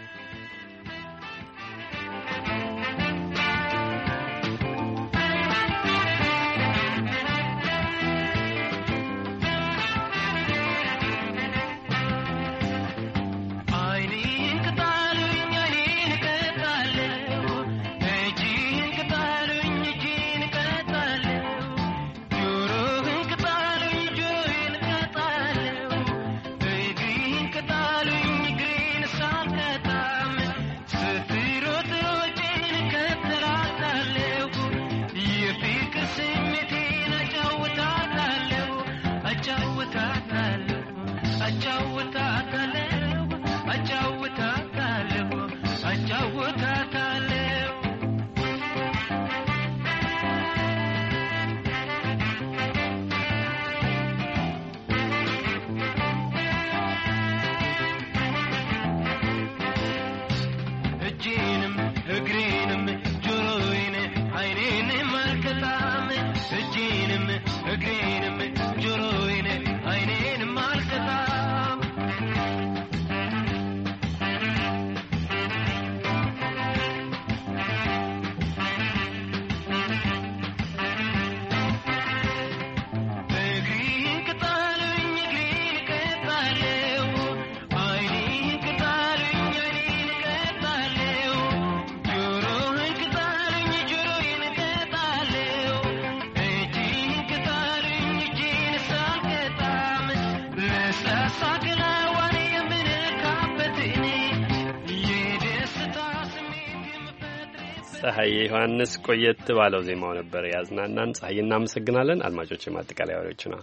ፀሐይ ዮሐንስ ቆየት ባለው ዜማው ነበር ያዝናናን። ፀሐይ እናመሰግናለን። አድማጮች ማጠቃለያ ወሬዎች ነው።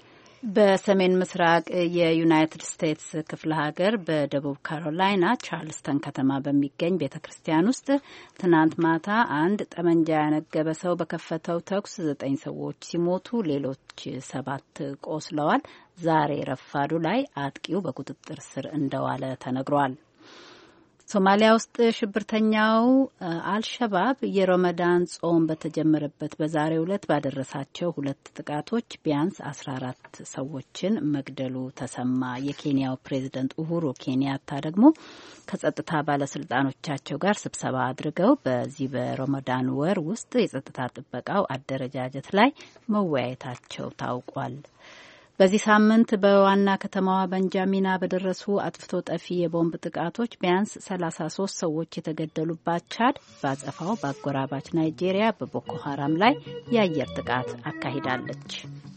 በሰሜን ምስራቅ የዩናይትድ ስቴትስ ክፍለ ሀገር በደቡብ ካሮላይና ቻርልስተን ከተማ በሚገኝ ቤተ ክርስቲያን ውስጥ ትናንት ማታ አንድ ጠመንጃ ያነገበ ሰው በከፈተው ተኩስ 9 ሰዎች ሲሞቱ ሌሎች 7 ቆስለዋል። ዛሬ ረፋዱ ላይ አጥቂው በቁጥጥር ስር እንደዋለ ተነግሯል። ሶማሊያ ውስጥ ሽብርተኛው አልሸባብ የረመዳን ጾም በተጀመረበት በዛሬው ዕለት ባደረሳቸው 2 ጥቃቶች ቢያንስ 14 ሰዎችን መግደሉ ተሰማ። የኬንያው ፕሬዝዳንት ኡሁሩ ኬንያታ ደግሞ ከጸጥታ ባለስልጣኖቻቸው ጋር ስብሰባ አድርገው በዚህ በረመዳን ወር ውስጥ የጸጥታ ጥበቃው አደረጃጀት ላይ መወያየታቸው ታውቋል። በዚህ ሳምንት በዋና ከተማዋ በንጃሚና በደረሱ አጥፍቶ ጠፊ የቦምብ ጥቃቶች ቢያንስ 33 ሰዎች የተገደሉባት ቻድ ባጸፋው በአጎራባች ናይጄሪያ በቦኮ ሀራም ላይ የአየር ጥቃት አካሂዳለች።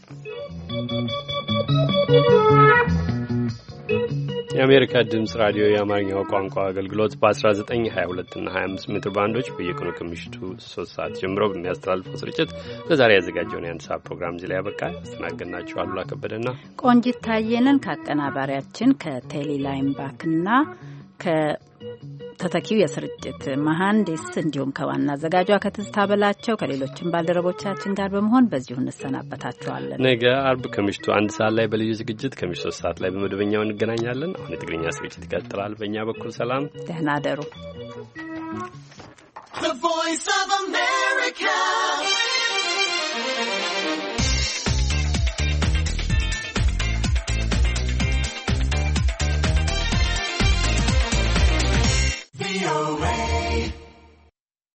የአሜሪካ ድምጽ ራዲዮ የአማርኛው ቋንቋ አገልግሎት በ19፣ 22 እና 25 ሜትር ባንዶች በየቀኑ ከምሽቱ 3 ሰዓት ጀምሮ በሚያስተላልፈው ስርጭት ለዛሬ ያዘጋጀውን የአንድ ሰዓት ፕሮግራም እዚህ ላይ ያበቃ። ያስተናገድናችሁ አሉላ ከበደና ቆንጂት ታየንን ከአቀናባሪያችን ከቴሌላይም ባክና ከተተኪው የስርጭት መሐንዲስ እንዲሁም ከዋና አዘጋጇ ከትዝታ በላቸው ከሌሎችም ባልደረቦቻችን ጋር በመሆን በዚሁ እንሰናበታችኋለን። ነገ አርብ ከምሽቱ 1 ሰዓት ላይ በልዩ ዝግጅት ከምሽቱ 3 ሰዓት ላይ በመደበኛው እንገናኛለን። አሁን የትግርኛ ስርጭት ይቀጥላል። በእኛ በኩል ሰላም፣ ደህና አደሩ። The Voice of America